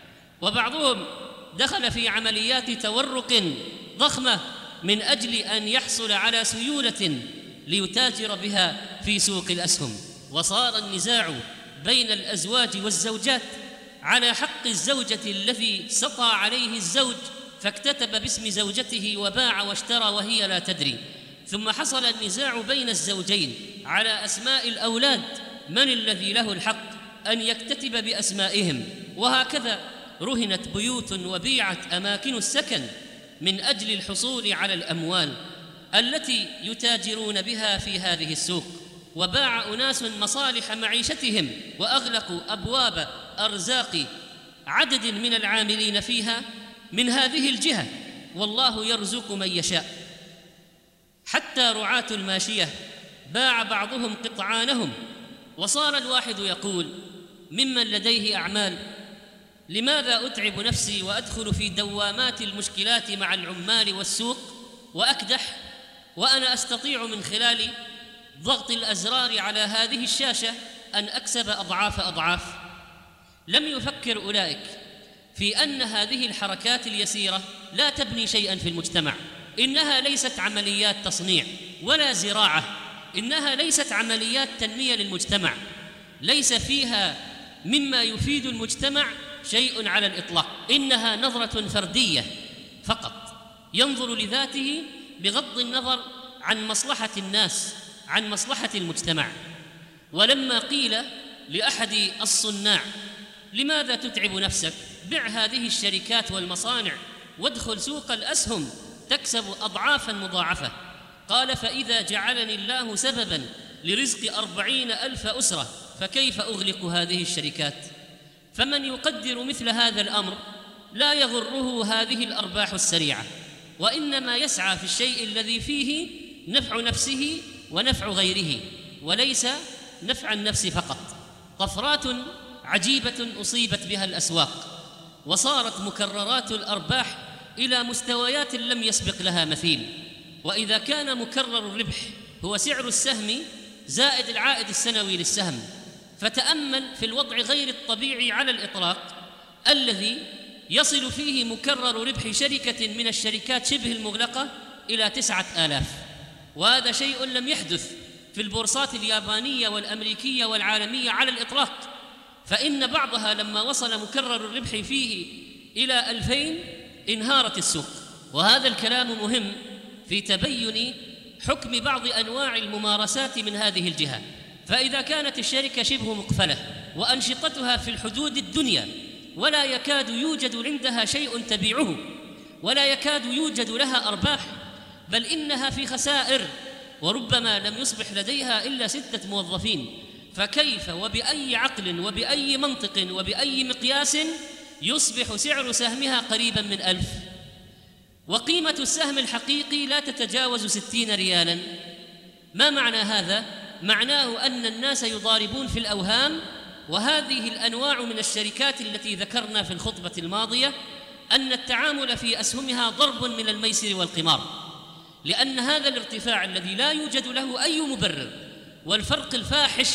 وبعضهم دخل في عمليات تورق ضخمة من أجل أن يحصل على سيولة ليتاجر بها في سوق الأسهم. وصار النزاع بين الأزواج والزوجات على حق الزوجة الذي سطى عليه الزوج فاكتتب باسم زوجته وباع واشترى وهي لا تدري. ثم حصل النزاع بين الزوجين على أسماء الأولاد، من الذي له الحق أن يكتتب بأسمائهم. وهكذا رهنت بيوت وبيعت أماكن السكن من أجل الحصول على الأموال التي يتاجرون بها في هذه السوق. وباع أناس مصالح معيشتهم وأغلقوا أبواب أرزاق عدد من العاملين فيها من هذه الجهة، والله يرزق من يشاء. حتى رعاة الماشية باع بعضهم قطعانهم، وصار الواحد يقول ممن لديه أعمال: لماذا أتعب نفسي وأدخل في دوامات المشكلات مع العمال والسوق وأكدح، وأنا أستطيع من خلال ضغط الأزرار على هذه الشاشة أن أكسب أضعاف أضعاف. لم يفكر أولئك في أن هذه الحركات اليسيرة لا تبني شيئاً في المجتمع. إنها ليست عمليات تصنيع ولا زراعة، إنها ليست عمليات تنمية للمجتمع، ليس فيها مما يفيد المجتمع شيء على الإطلاق. إنها نظرة فردية فقط، ينظر لذاته بغض النظر عن مصلحة الناس، عن مصلحة المجتمع. ولما قيل لأحد الصناع: لماذا تتعب نفسك؟ بع هذه الشركات والمصانع وادخل سوق الأسهم تكسب أضعافاً مضاعفة. قال: فإذا جعلني الله سبباً لرزق 40,000 أسرة فكيف أغلق هذه الشركات؟ فمن يقدر مثل هذا الأمر لا يغره هذه الأرباح السريعة، وإنما يسعى في الشيء الذي فيه نفع نفسه ونفع غيره، وليس نفع النفس فقط. طفرات عجيبة أصيبت بها الأسواق، وصارت مكررات الأرباح إلى مستويات لم يسبق لها مثيل. وإذا كان مكرر الربح هو سعر السهم زائد العائد السنوي للسهم، فتأمل في الوضع غير الطبيعي على الإطلاق الذي يصل فيه مكرر ربح شركة من الشركات شبه المغلقة إلى 9000، وهذا شيء لم يحدث في البورصات اليابانية والأمريكية والعالمية على الإطلاق، فإن بعضها لما وصل مكرر الربح فيه إلى 2000 انهارت السوق. وهذا الكلام مهم في تبين حكم بعض أنواع الممارسات من هذه الجهة. فإذا كانت الشركة شبه مقفلة وأنشطتها في الحدود الدنيا ولا يكاد يوجد عندها شيء تبيعه ولا يكاد يوجد لها أرباح، بل إنها في خسائر، وربما لم يصبح لديها إلا 6 موظفين، فكيف وبأي عقل وبأي منطق وبأي مقياس يصبح سعر سهمها قريبا من 1000؟ وقيمة السهم الحقيقي لا تتجاوز 60 ريالا. ما معنى هذا؟ معناه أن الناس يضاربون في الأوهام، وهذه الأنواع من الشركات التي ذكرنا في الخطبة الماضية أن التعامل في أسهمها ضرب من الميسر والقمار، لأن هذا الارتفاع الذي لا يوجد له أي مبرر والفرق الفاحش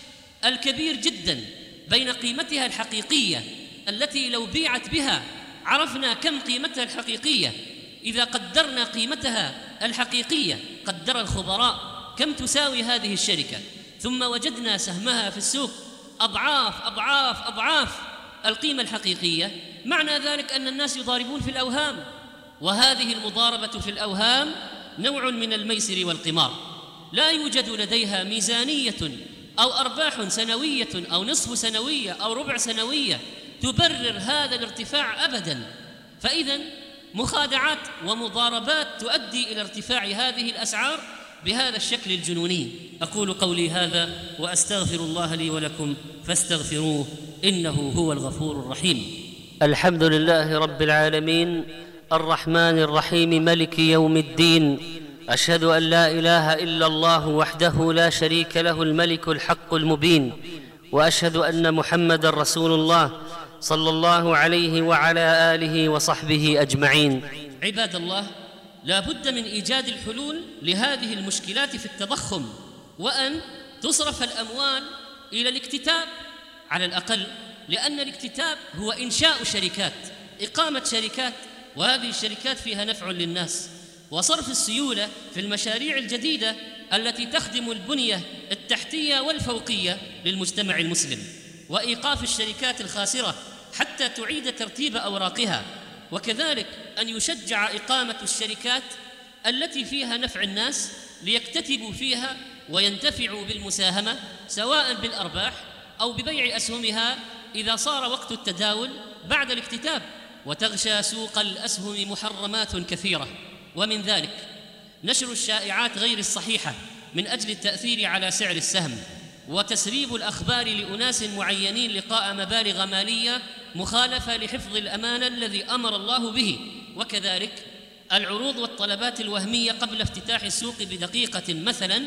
الكبير جدا بين قيمتها الحقيقية التي لو بيعت بها عرفنا كم قيمتها الحقيقية، إذا قدرنا قيمتها الحقيقية قدر الخبراء كم تساوي هذه الشركة، ثم وجدنا سهمها في السوق أضعاف أضعاف أضعاف القيمة الحقيقية، معنى ذلك أن الناس يضاربون في الأوهام، وهذه المضاربة في الأوهام نوع من الميسر والقمار، لا يوجد لديها ميزانية أو أرباح سنوية أو نصف سنوية أو ربع سنوية تبرر هذا الارتفاع أبداً. فإذن مخادعات ومضاربات تؤدي إلى ارتفاع هذه الأسعار بهذا الشكل الجنوني. أقول قولي هذا وأستغفر الله لي ولكم فاستغفروه إنه هو الغفور الرحيم. الحمد لله رب العالمين الرحمن الرحيم ملك يوم الدين، أشهد أن لا إله إلا الله وحده لا شريك له الملك الحق المبين، وأشهد أن محمدًا رسول الله صلى الله عليه وعلى آله وصحبه أجمعين. عباد الله، لا بد من إيجاد الحلول لهذه المشكلات في التضخم، وأن تصرف الأموال إلى الاكتتاب على الأقل، لأن الاكتتاب هو إنشاء شركات، إقامة شركات، وهذه الشركات فيها نفع للناس، وصرف السيولة في المشاريع الجديدة التي تخدم البنية التحتية والفوقية للمجتمع المسلم، وإيقاف الشركات الخاسرة حتى تعيد ترتيب أوراقها، وكذلك أن يشجع إقامة الشركات التي فيها نفع الناس ليكتتبوا فيها وينتفعوا بالمساهمة سواء بالأرباح أو ببيع أسهمها إذا صار وقت التداول بعد الاكتتاب. وتغشى سوق الأسهم محرمات كثيرة، ومن ذلك نشر الشائعات غير الصحيحة من أجل التأثير على سعر السهم، وتسريب الأخبار لأناس معينين لقاء مبالغ مالية مخالفة لحفظ الأمانة الذي أمر الله به، وكذلك العروض والطلبات الوهمية قبل افتتاح السوق بدقيقة مثلا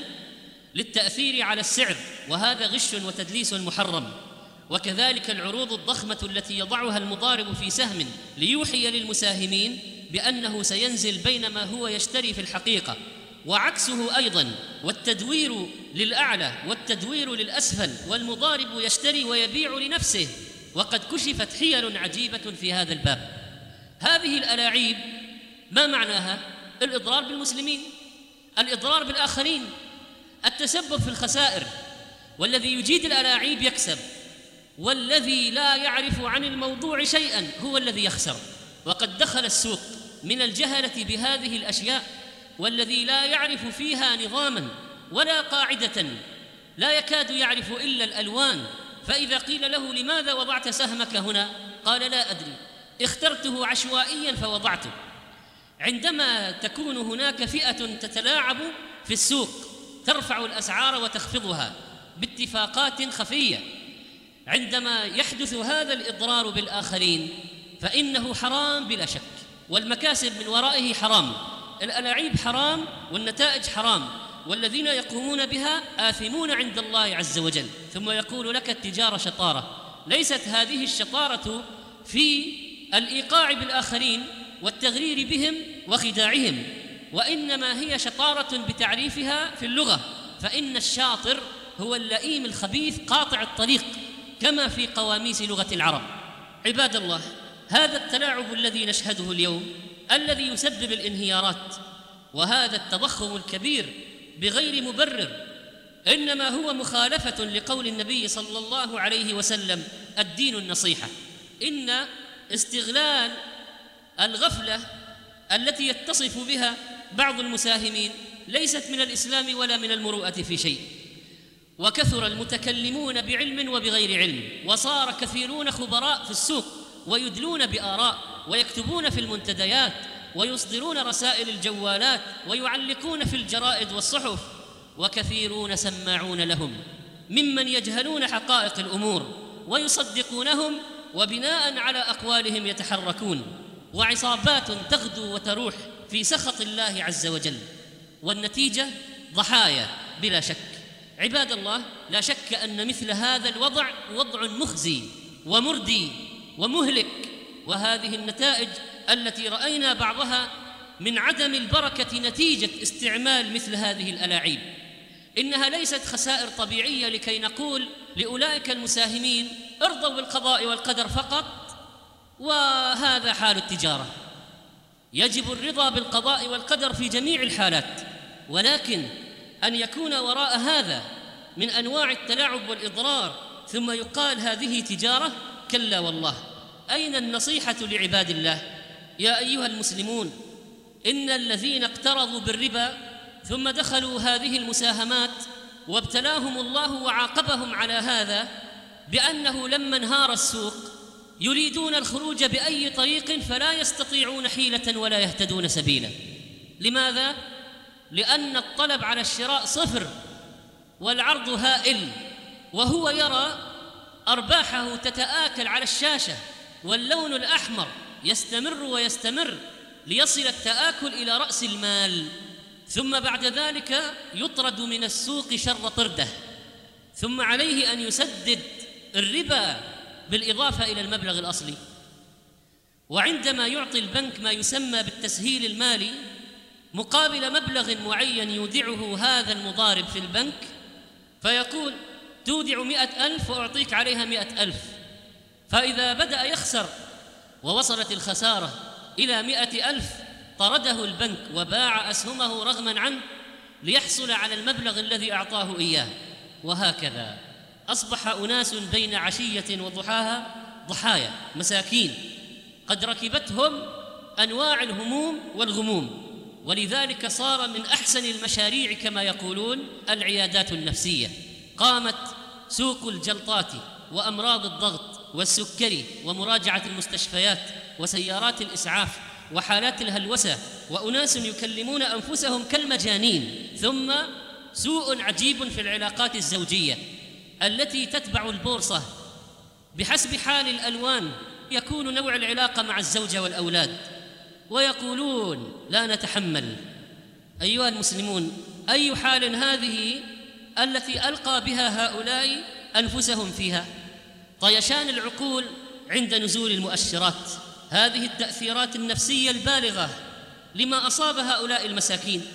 للتأثير على السعر، وهذا غش وتدليس محرم، وكذلك العروض الضخمة التي يضعها المضارب في سهم ليوحي للمساهمين بأنه سينزل بينما هو يشتري في الحقيقة، وعكسه أيضا، والتدوير للأعلى والتدوير للأسفل، والمضارب يشتري ويبيع لنفسه، وقد كشفت حيل عجيبة في هذا الباب. هذه الألاعيب ما معناها؟ الإضرار بالمسلمين، الإضرار بالآخرين، التسبب في الخسائر، والذي يجيد الألاعيب يكسب، والذي لا يعرف عن الموضوع شيئا هو الذي يخسر. وقد دخل السوق من الجهلة بهذه الأشياء، والذي لا يعرف فيها نظاما ولا قاعدة لا يكاد يعرف إلا الألوان، فإذا قيل له لماذا وضعت سهمك هنا؟ قال لا أدري، اخترته عشوائيا فوضعته. عندما تكون هناك فئة تتلاعب في السوق ترفع الأسعار وتخفضها باتفاقات خفية، عندما يحدث هذا الإضرار بالآخرين فإنه حرام بلا شك، والمكاسب من ورائه حرام، الألاعيب حرام والنتائج حرام، والذين يقومون بها آثمون عند الله عز وجل. ثم يقول لك التجارة شطارة، ليست هذه الشطارة في الإيقاع بالآخرين والتغرير بهم وخداعهم، وإنما هي شطارة بتعريفها في اللغة، فإن الشاطر هو اللئيم الخبيث قاطع الطريق، كما في قواميس لغة العرب. عباد الله، هذا التلاعب الذي نشهده اليوم الذي يسبب الانهيارات وهذا التضخم الكبير بغير مبرر إنما هو مخالفة لقول النبي صلى الله عليه وسلم: الدين النصيحة. إن استغلال الغفلة التي يتصف بها بعض المساهمين ليست من الإسلام ولا من المروءة في شيء، وكثر المتكلمون بعلم وبغير علم، وصار كثيرون خبراء في السوق ويدلون بآراء ويكتبون في المنتديات ويصدرون رسائل الجوالات ويعلقون في الجرائد والصحف، وكثيرون سماعون لهم ممن يجهلون حقائق الأمور ويصدقونهم وبناء على أقوالهم يتحركون، وعصابات تغدو وتروح في سخط الله عز وجل، والنتيجة ضحايا بلا شك. عباد الله، لا شك أن مثل هذا الوضع وضع مخزي ومردي ومهلك، وهذه النتائج التي رأينا بعضها من عدم البركة نتيجة استعمال مثل هذه الألاعيب. إنها ليست خسائر طبيعية لكي نقول لأولئك المساهمين ارضوا بالقضاء والقدر فقط وهذا حال التجارة. يجب الرضا بالقضاء والقدر في جميع الحالات، ولكن أن يكون وراء هذا من أنواع التلاعب والإضرار ثم يقال هذه تجارة، كلا والله. أين النصيحة لعباد الله؟ يا أيها المسلمون، إن الذين اقترضوا بالربا ثم دخلوا هذه المساهمات وابتلاهم الله وعاقبهم على هذا بأنه لما انهار السوق يريدون الخروج بأي طريق فلا يستطيعون حيلة ولا يهتدون سبيلا. لماذا؟ لأن الطلب على الشراء صفر والعرض هائل، وهو يرى أرباحه تتآكل على الشاشة واللون الأحمر يستمر ويستمر ليصل التآكل إلى رأس المال، ثم بعد ذلك يطرد من السوق شر طرده، ثم عليه أن يسدد الربا بالإضافة إلى المبلغ الأصلي. وعندما يعطي البنك ما يسمى بالتسهيل المالي مقابل مبلغ معين يودعه هذا المضارب في البنك، فيقول تودع 100,000 وأعطيك عليها 100,000، فإذا بدأ يخسر ووصلت الخسارة إلى 100,000 طرده البنك وباع أسهمه رغما عنه ليحصل على المبلغ الذي أعطاه إياه. وهكذا أصبح أناس بين عشية وضحاها ضحايا مساكين قد ركبتهم أنواع الهموم والغموم، ولذلك صار من أحسن المشاريع كما يقولون العيادات النفسية. قامت سوق الجلطات وأمراض الضغط والسكري ومراجعة المستشفيات وسيارات الإسعاف وحالات الهلوسة، وأناس يكلمون أنفسهم كالمجانين. ثم سوء عجيب في العلاقات الزوجية التي تتبع البورصة بحسب حال الألوان، يكون نوع العلاقة مع الزوجة والأولاد، ويقولون لا نتحمل. أيها المسلمون، أي حال هذه التي ألقى بها هؤلاء أنفسهم فيها؟ طيشان العقول عند نزول المؤشرات، هذه التأثيرات النفسية البالغة لما أصاب هؤلاء المساكين.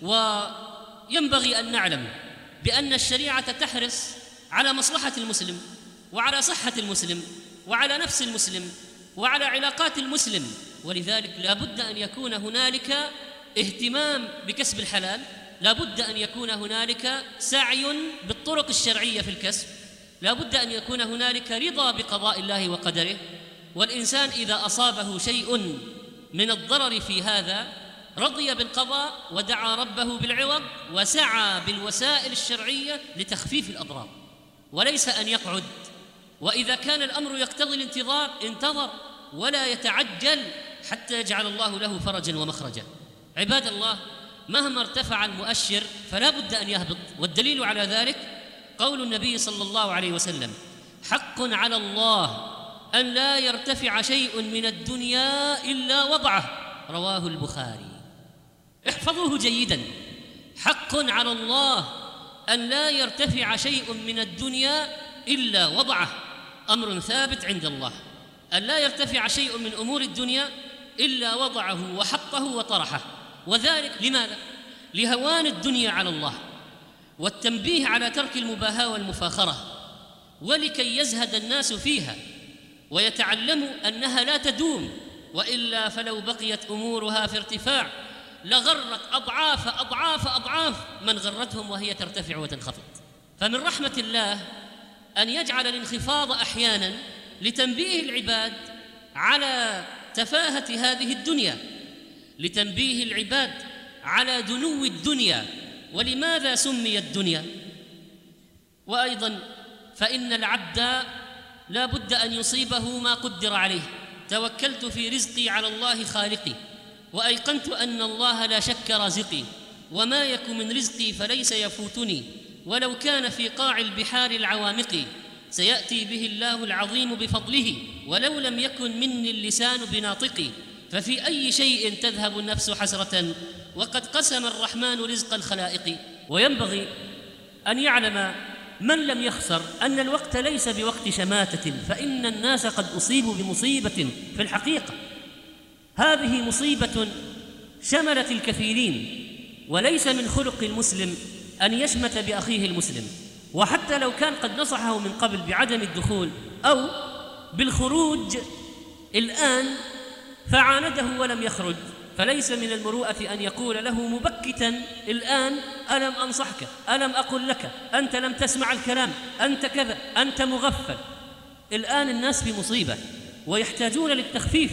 وينبغي أن نعلم بأن الشريعة تحرص على مصلحة المسلم وعلى صحة المسلم وعلى نفس المسلم وعلى علاقات المسلم، ولذلك لا بد أن يكون هنالك اهتمام بكسب الحلال، لا بد أن يكون هنالك سعي بالطرق الشرعية في الكسب، لا بد أن يكون هنالك رضا بقضاء الله وقدره. والإنسان إذا أصابه شيء من الضرر في هذا رضي بالقضاء ودعا ربه بالعوض وسعى بالوسائل الشرعية لتخفيف الأضرار، وليس أن يقعد، وإذا كان الأمر يقتضي الانتظار انتظر ولا يتعجل حتى يجعل الله له فرجا ومخرجا. عباد الله، مهما ارتفع المؤشر فلا بد أن يهبط، والدليل على ذلك قول النبي صلى الله عليه وسلم: حق على الله أن لا يرتفع شيء من الدنيا إلا وضعه، رواه البخاري. احفظوه جيدا: حق على الله أن لا يرتفع شيء من الدنيا إلا وضعه، أمر ثابت عند الله، أن لا يرتفع شيء من أمور الدنيا إلا وضعه وحطه وطرحه. وذلك لماذا؟ لهوان الدنيا على الله والتنبيه على ترك المباهاة والمفاخرة، ولكي يزهد الناس فيها ويتعلموا أنها لا تدوم، وإلا فلو بقيت أمورها في ارتفاع لغرت أضعاف أضعاف أضعاف من غرتهم وهي ترتفع وتنخفض. فمن رحمة الله أن يجعل الانخفاض أحياناً لتنبيه العباد على تفاهة هذه الدنيا، لتنبيه العباد على دنو الدنيا ولماذا سمي الدنيا. وأيضاً فإن العبد لا بد أن يصيبه ما قدر عليه. توكلت في رزقي على الله خالقي، وأيقنت أن الله لا شك رازقي، وما يك من رزقي فليس يفوتني، ولو كان في قاع البحار العوامق سيأتي به الله العظيم بفضله، ولو لم يكن مني اللسان بناطقي، ففي أي شيء تذهب النفس حسرة وقد قسم الرحمن رزق الخلائق. وينبغي أن يعلم من لم يخسر أن الوقت ليس بوقت شماتة، فإن الناس قد أصيبوا بمصيبة في الحقيقة، هذه مصيبة شملت الكثيرين، وليس من خلق المسلم أن يشمت بأخيه المسلم، وحتى لو كان قد نصحه من قبل بعدم الدخول أو بالخروج الآن فعانده ولم يخرج، فليس من المروءة أن يقول له مبكتا الآن: ألم أنصحك؟ ألم أقل لك؟ أنت لم تسمع الكلام، أنت كذا، أنت مغفل. الآن الناس في مصيبة ويحتاجون للتخفيف،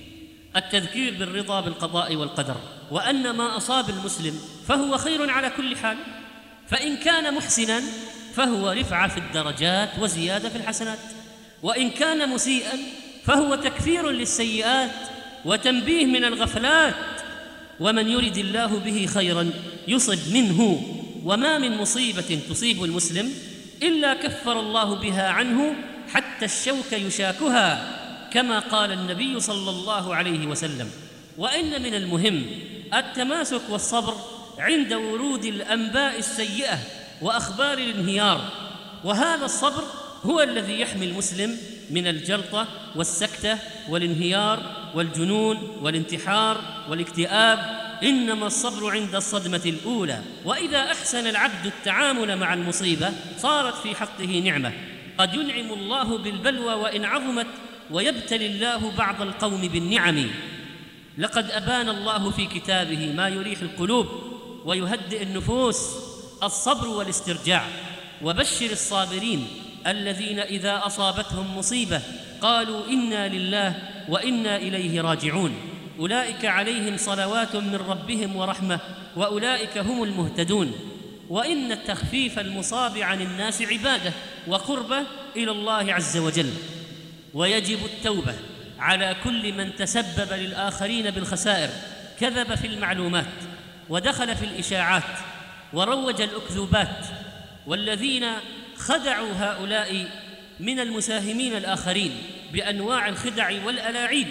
التذكير بالرضا بالقضاء والقدر، وأن ما أصاب المسلم فهو خير على كل حال، فإن كان محسنا فهو رفعة في الدرجات وزيادة في الحسنات، وإن كان مسيئا فهو تكفير للسيئات وتنبيه من الغفلات. ومن يرد الله به خيرا يصب منه، وما من مصيبة تصيب المسلم إلا كفر الله بها عنه حتى الشوك يشاكها، كما قال النبي صلى الله عليه وسلم. وإن من المهم التماسك والصبر عند ورود الأنباء السيئة وأخبار الانهيار، وهذا الصبر هو الذي يحمي المسلم من الجلطة والسكتة والانهيار والجنون والانتحار والاكتئاب، إنما الصبر عند الصدمة الأولى. وإذا أحسن العبد التعامل مع المصيبة صارت في حقه نعمة، قد ينعم الله بالبلوى وإن عظمت، ويبتلي الله بعض القوم بالنعم. لقد أبان الله في كتابه ما يريح القلوب ويهدئ النفوس: الصبر والاسترجاع. وبشر الصابرين الذين إذا أصابتهم مصيبة قالوا إنا لله وإنا إليه راجعون، أولئك عليهم صلوات من ربهم ورحمة وأولئك هم المهتدون. وإن التخفيف المصاب عن الناس عبادة وقربة إلى الله عز وجل، ويجب التوبة على كل من تسبب للآخرين بالخسائر، كذب في المعلومات ودخل في الإشاعات وروج الأكذوبات، والذين خدعوا هؤلاء من المساهمين الآخرين بأنواع الخدع والألاعيب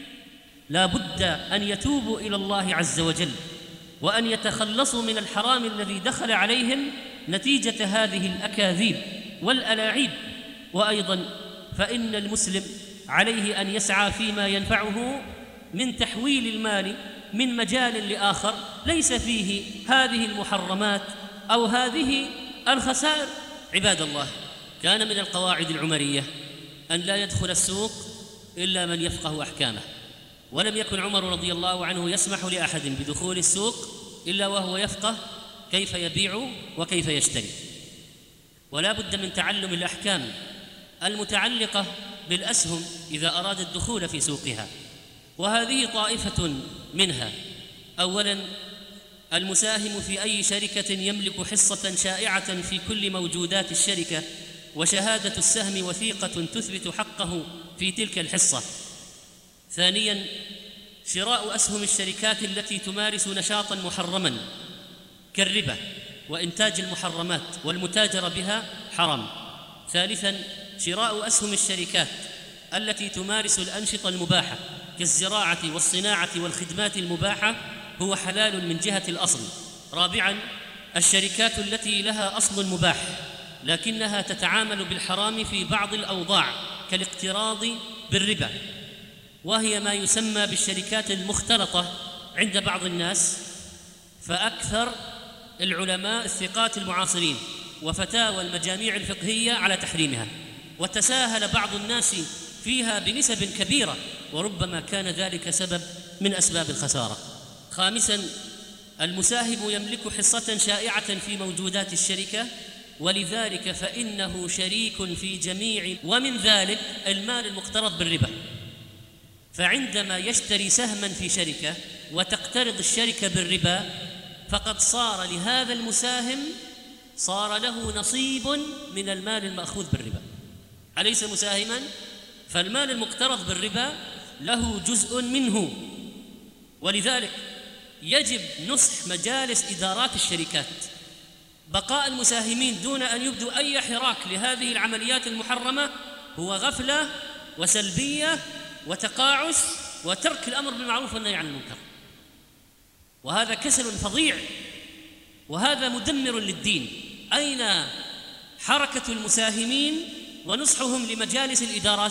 لا بد أن يتوبوا إلى الله عز وجل، وأن يتخلصوا من الحرام الذي دخل عليهم نتيجة هذه الأكاذيب والألاعيب. وأيضا فإن المسلم عليه أن يسعى فيما ينفعه من تحويل المال من مجال لآخر ليس فيه هذه المحرمات أو هذه الخسائر. عباد الله، كان من القواعد العمرية أن لا يدخل السوق إلا من يفقه أحكامه، ولم يكن عمر رضي الله عنه يسمح لأحد بدخول السوق إلا وهو يفقه كيف يبيع وكيف يشتري. ولا بد من تعلم الأحكام المتعلقة بالأسهم إذا أراد الدخول في سوقها، وهذه طائفة منها. أولاً، المساهم في أي شركة يملك حصة شائعة في كل موجودات الشركة، وشهادة السهم وثيقة تثبت حقه في تلك الحصة. ثانياً، شراء أسهم الشركات التي تمارس نشاطاً محرماً كالربا وإنتاج المحرمات والمتاجرة بها حرام. ثالثاً، شراء أسهم الشركات التي تمارس الأنشطة المباحة كالزراعة والصناعة والخدمات المباحة هو حلال من جهة الأصل. رابعاً، الشركات التي لها أصل مباح لكنها تتعامل بالحرام في بعض الأوضاع كالاقتراض بالربا، وهي ما يسمى بالشركات المختلطة عند بعض الناس، فأكثر العلماء الثقات المعاصرين وفتاوى المجاميع الفقهية على تحريمها، وتساهل بعض الناس فيها بنسب كبيرة، وربما كان ذلك سبب من أسباب الخسارة. خامساً، المساهم يملك حصة شائعة في موجودات الشركة، ولذلك فإنه شريك في جميع، ومن ذلك المال المقترض بالربا. فعندما يشتري سهماً في شركة وتقترض الشركة بالربا، فقد صار لهذا المساهم صار له نصيب من المال المأخوذ بالربا، أليس مساهماً؟ فالمال المقترض بالربا له جزء منه، ولذلك يجب نصح مجالس إدارات الشركات بقاء المساهمين دون أن يبدوا أي حراك لهذه العمليات المحرمة هو غفلة وسلبية وتقاعس وترك الأمر بالمعروف والنهي عن المنكر، وهذا كسل فظيع، وهذا مدمر للدين. أين حركة المساهمين ونصحهم لمجالس الإدارات؟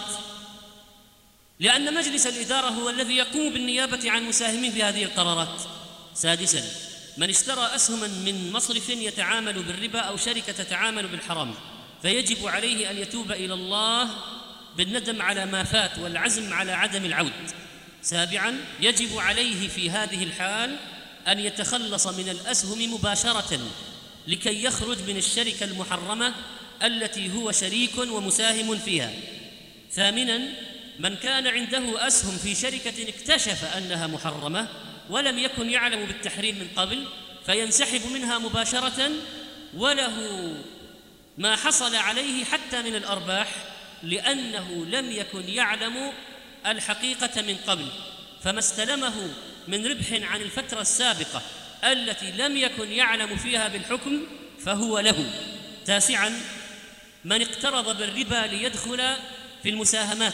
لأن مجلس الإدارة هو الذي يقوم بالنيابة عن المساهمين في هذه القرارات. سادساً، من اشترى أسهماً من مصرف يتعامل بالربا أو شركة تتعامل بالحرام فيجب عليه أن يتوب إلى الله بالندم على ما فات والعزم على عدم العود. سابعاً، يجب عليه في هذه الحال أن يتخلص من الأسهم مباشرة لكي يخرج من الشركة المحرمة التي هو شريك ومساهم فيها. ثامناً، من كان عنده أسهم في شركة اكتشف أنها محرمة ولم يكن يعلم بالتحريم من قبل فينسحب منها مباشرة، وله ما حصل عليه حتى من الأرباح لأنه لم يكن يعلم الحقيقة من قبل، فما استلمه من ربح عن الفترة السابقة التي لم يكن يعلم فيها بالحكم فهو له. تاسعاً، من اقترض بالربا ليدخل في المساهمات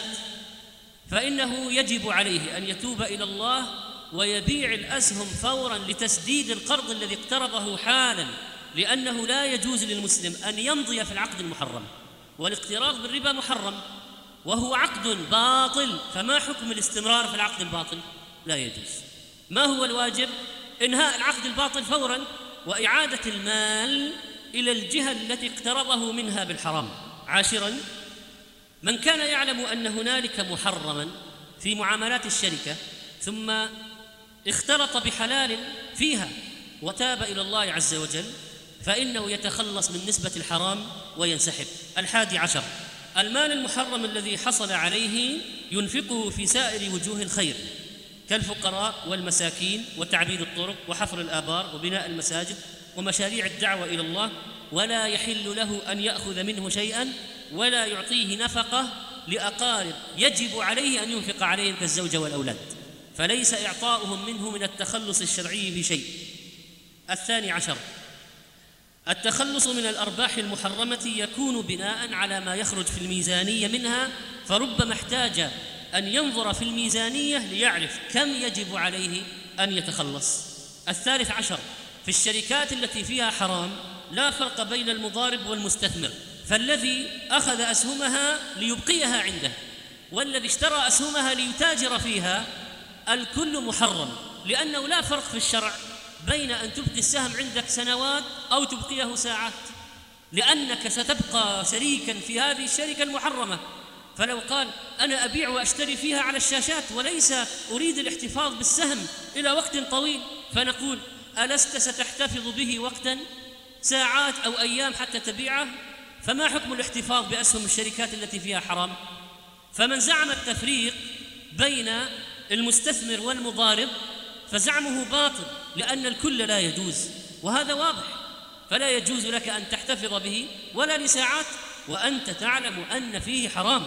فإنه يجب عليه أن يتوب إلى الله ويبيع الأسهم فوراً لتسديد القرض الذي اقترضه حالاً، لأنه لا يجوز للمسلم أن يمضي في العقد المحرم، والاقتراض بالربا محرم وهو عقد باطل، فما حكم الاستمرار في العقد الباطل؟ لا يجوز. ما هو الواجب؟ إنهاء العقد الباطل فوراً وإعادة المال إلى الجهة التي اقترضه منها بالحرام. عاشراً، من كان يعلم أن هنالك محرماً في معاملات الشركة ثم اختلط بحلال فيها وتاب إلى الله عز وجل فإنه يتخلص من نسبة الحرام وينسحب. 11، المال المحرم الذي حصل عليه ينفقه في سائر وجوه الخير كالفقراء والمساكين وتعبيد الطرق وحفر الآبار وبناء المساجد ومشاريع الدعوة إلى الله، ولا يحل له أن يأخذ منه شيئاً ولا يعطيه نفقة لأقارب يجب عليه أن ينفق عليهم كالزوجة والأولاد، فليس إعطاؤهم منه من التخلص الشرعي في شيء. 12، التخلص من الأرباح المحرمة يكون بناء على ما يخرج في الميزانية منها، فربما احتاج أن ينظر في الميزانية ليعرف كم يجب عليه أن يتخلص. 13، في الشركات التي فيها حرام لا فرق بين المضارب والمستثمر، فالذي أخذ أسهمها ليبقيها عنده والذي اشترى أسهمها ليتاجر فيها الكل محرم، لأنه لا فرق في الشرع بين أن تبقي السهم عندك سنوات أو تبقيه ساعات، لأنك ستبقى شريكاً في هذه الشركة المحرمة. فلو قال أنا أبيع وأشتري فيها على الشاشات وليس أريد الاحتفاظ بالسهم إلى وقت طويل، فنقول ألست ستحتفظ به وقتاً ساعات أو أيام حتى تبيعه؟ فما حكم الاحتفاظ بأسهم الشركات التي فيها حرام؟ فمن زعم التفريق بين المستثمر والمضارب فزعمه باطل، لأن الكل لا يجوز، وهذا واضح، فلا يجوز لك أن تحتفظ به ولا لساعات وأنت تعلم أن فيه حرام.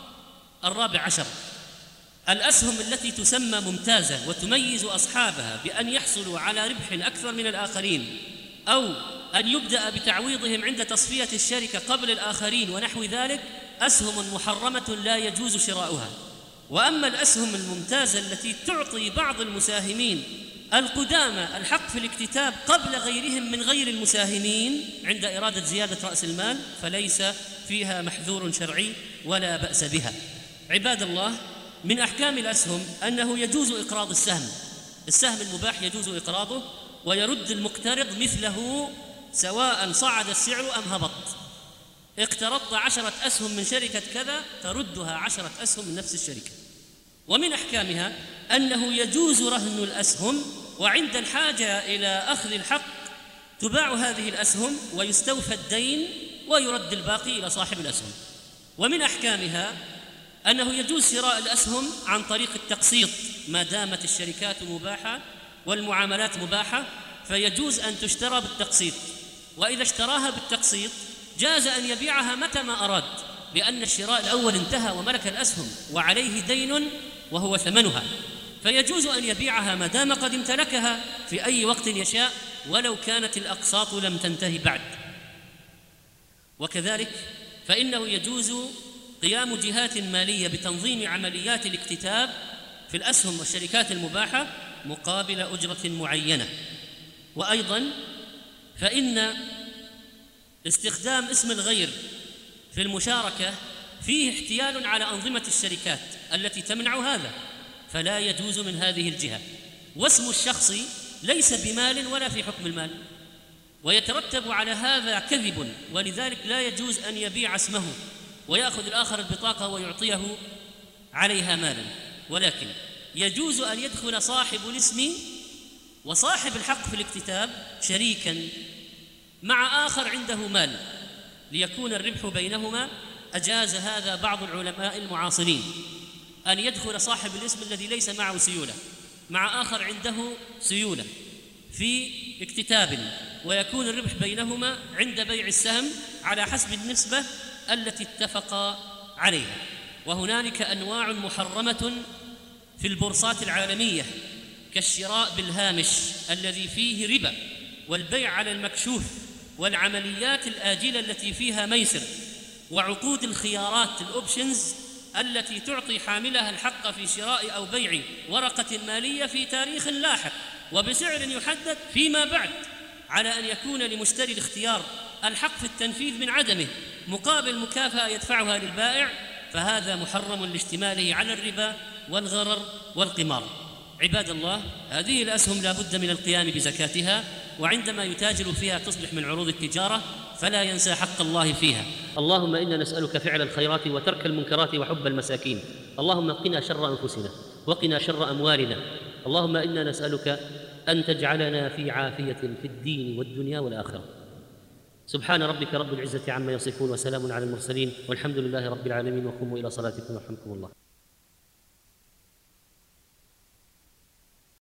14، الأسهم التي تسمى ممتازة وتميز أصحابها بأن يحصلوا على ربح أكثر من الآخرين أو أن يبدأ بتعويضهم عند تصفية الشركة قبل الآخرين ونحو ذلك، أسهم محرمة لا يجوز شراؤها. وأما الأسهم الممتازة التي تعطي بعض المساهمين القدامى الحق في الاكتتاب قبل غيرهم من غير المساهمين عند إرادة زيادة رأس المال فليس فيها محذور شرعي ولا بأس بها. عباد الله، من أحكام الأسهم أنه يجوز إقراض السهم المباح يجوز إقراضه ويرد المقترض مثله سواء صعد السعر أم هبط. اقترضت 10 أسهم من شركة كذا تردها 10 أسهم من نفس الشركة. ومن أحكامها أنه يجوز رهن الأسهم، وعند الحاجة إلى أخذ الحق تباع هذه الأسهم ويستوفى الدين ويرد الباقي إلى صاحب الأسهم. ومن أحكامها أنه يجوز شراء الأسهم عن طريق التقسيط ما دامت الشركات مباحة والمعاملات مباحة، فيجوز أن تشترى بالتقسيط، وإذا اشتراها بالتقسيط جاز أن يبيعها متى ما أراد، لأن الشراء الأول انتهى وملك الأسهم وعليه دين وهو ثمنها، فيجوز أن يبيعها ما دام قد امتلكها في أي وقت يشاء ولو كانت الأقساط لم تنتهي بعد. وكذلك فإنه يجوز قيام جهات مالية بتنظيم عمليات الاكتتاب في الأسهم والشركات المباحة مقابل أجرة معينة. وأيضا فإن استخدام اسم الغير في المشاركة فيه احتيال على أنظمة الشركات التي تمنع هذا، فلا يجوز من هذه الجهة. واسم الشخص ليس بمال ولا في حكم المال، ويترتب على هذا كذب، ولذلك لا يجوز أن يبيع اسمه ويأخذ الآخر البطاقة ويعطيه عليها مالا، ولكن يجوز أن يدخل صاحب الاسم وصاحب الحق في الاكتتاب شريكا مع آخر عنده مال ليكون الربح بينهما. أجاز هذا بعض العلماء المعاصرين، أن يدخل صاحب الاسم الذي ليس معه سيولة مع آخر عنده سيولة في اكتتاب، ويكون الربح بينهما عند بيع السهم على حسب النسبة التي اتفقا عليها. وهنالك أنواع محرمة في البورصات العالمية كالشراء بالهامش الذي فيه ربا، والبيع على المكشوف، والعمليات الآجلة التي فيها ميسر، وعقود الخيارات الأوبشنز التي تعطي حاملها الحق في شراء أو بيع ورقة مالية في تاريخ لاحق وبسعر يحدد فيما بعد، على أن يكون لمشتري الاختيار الحق في التنفيذ من عدمه مقابل مكافأة يدفعها للبائع، فهذا محرم لاشتماله على الربا والغرر والقمار. عباد الله، هذه الأسهم لا بد من القيام بزكاتها، وعندما يتاجر فيها تصبح من عروض التجارة، فلا ينسى حق الله فيها. اللهم إنا نسألك فعل الخيرات وترك المنكرات وحب المساكين. اللهم قنا شر أنفسنا وقنا شر أموالنا. اللهم إنا نسألك أن تجعلنا في عافية في الدين والدنيا والآخرة. سبحان ربك رب العزة عما يصفون، وسلام على المرسلين، والحمد لله رب العالمين، وقوموا إلى صلاتكم يرحمكم الله.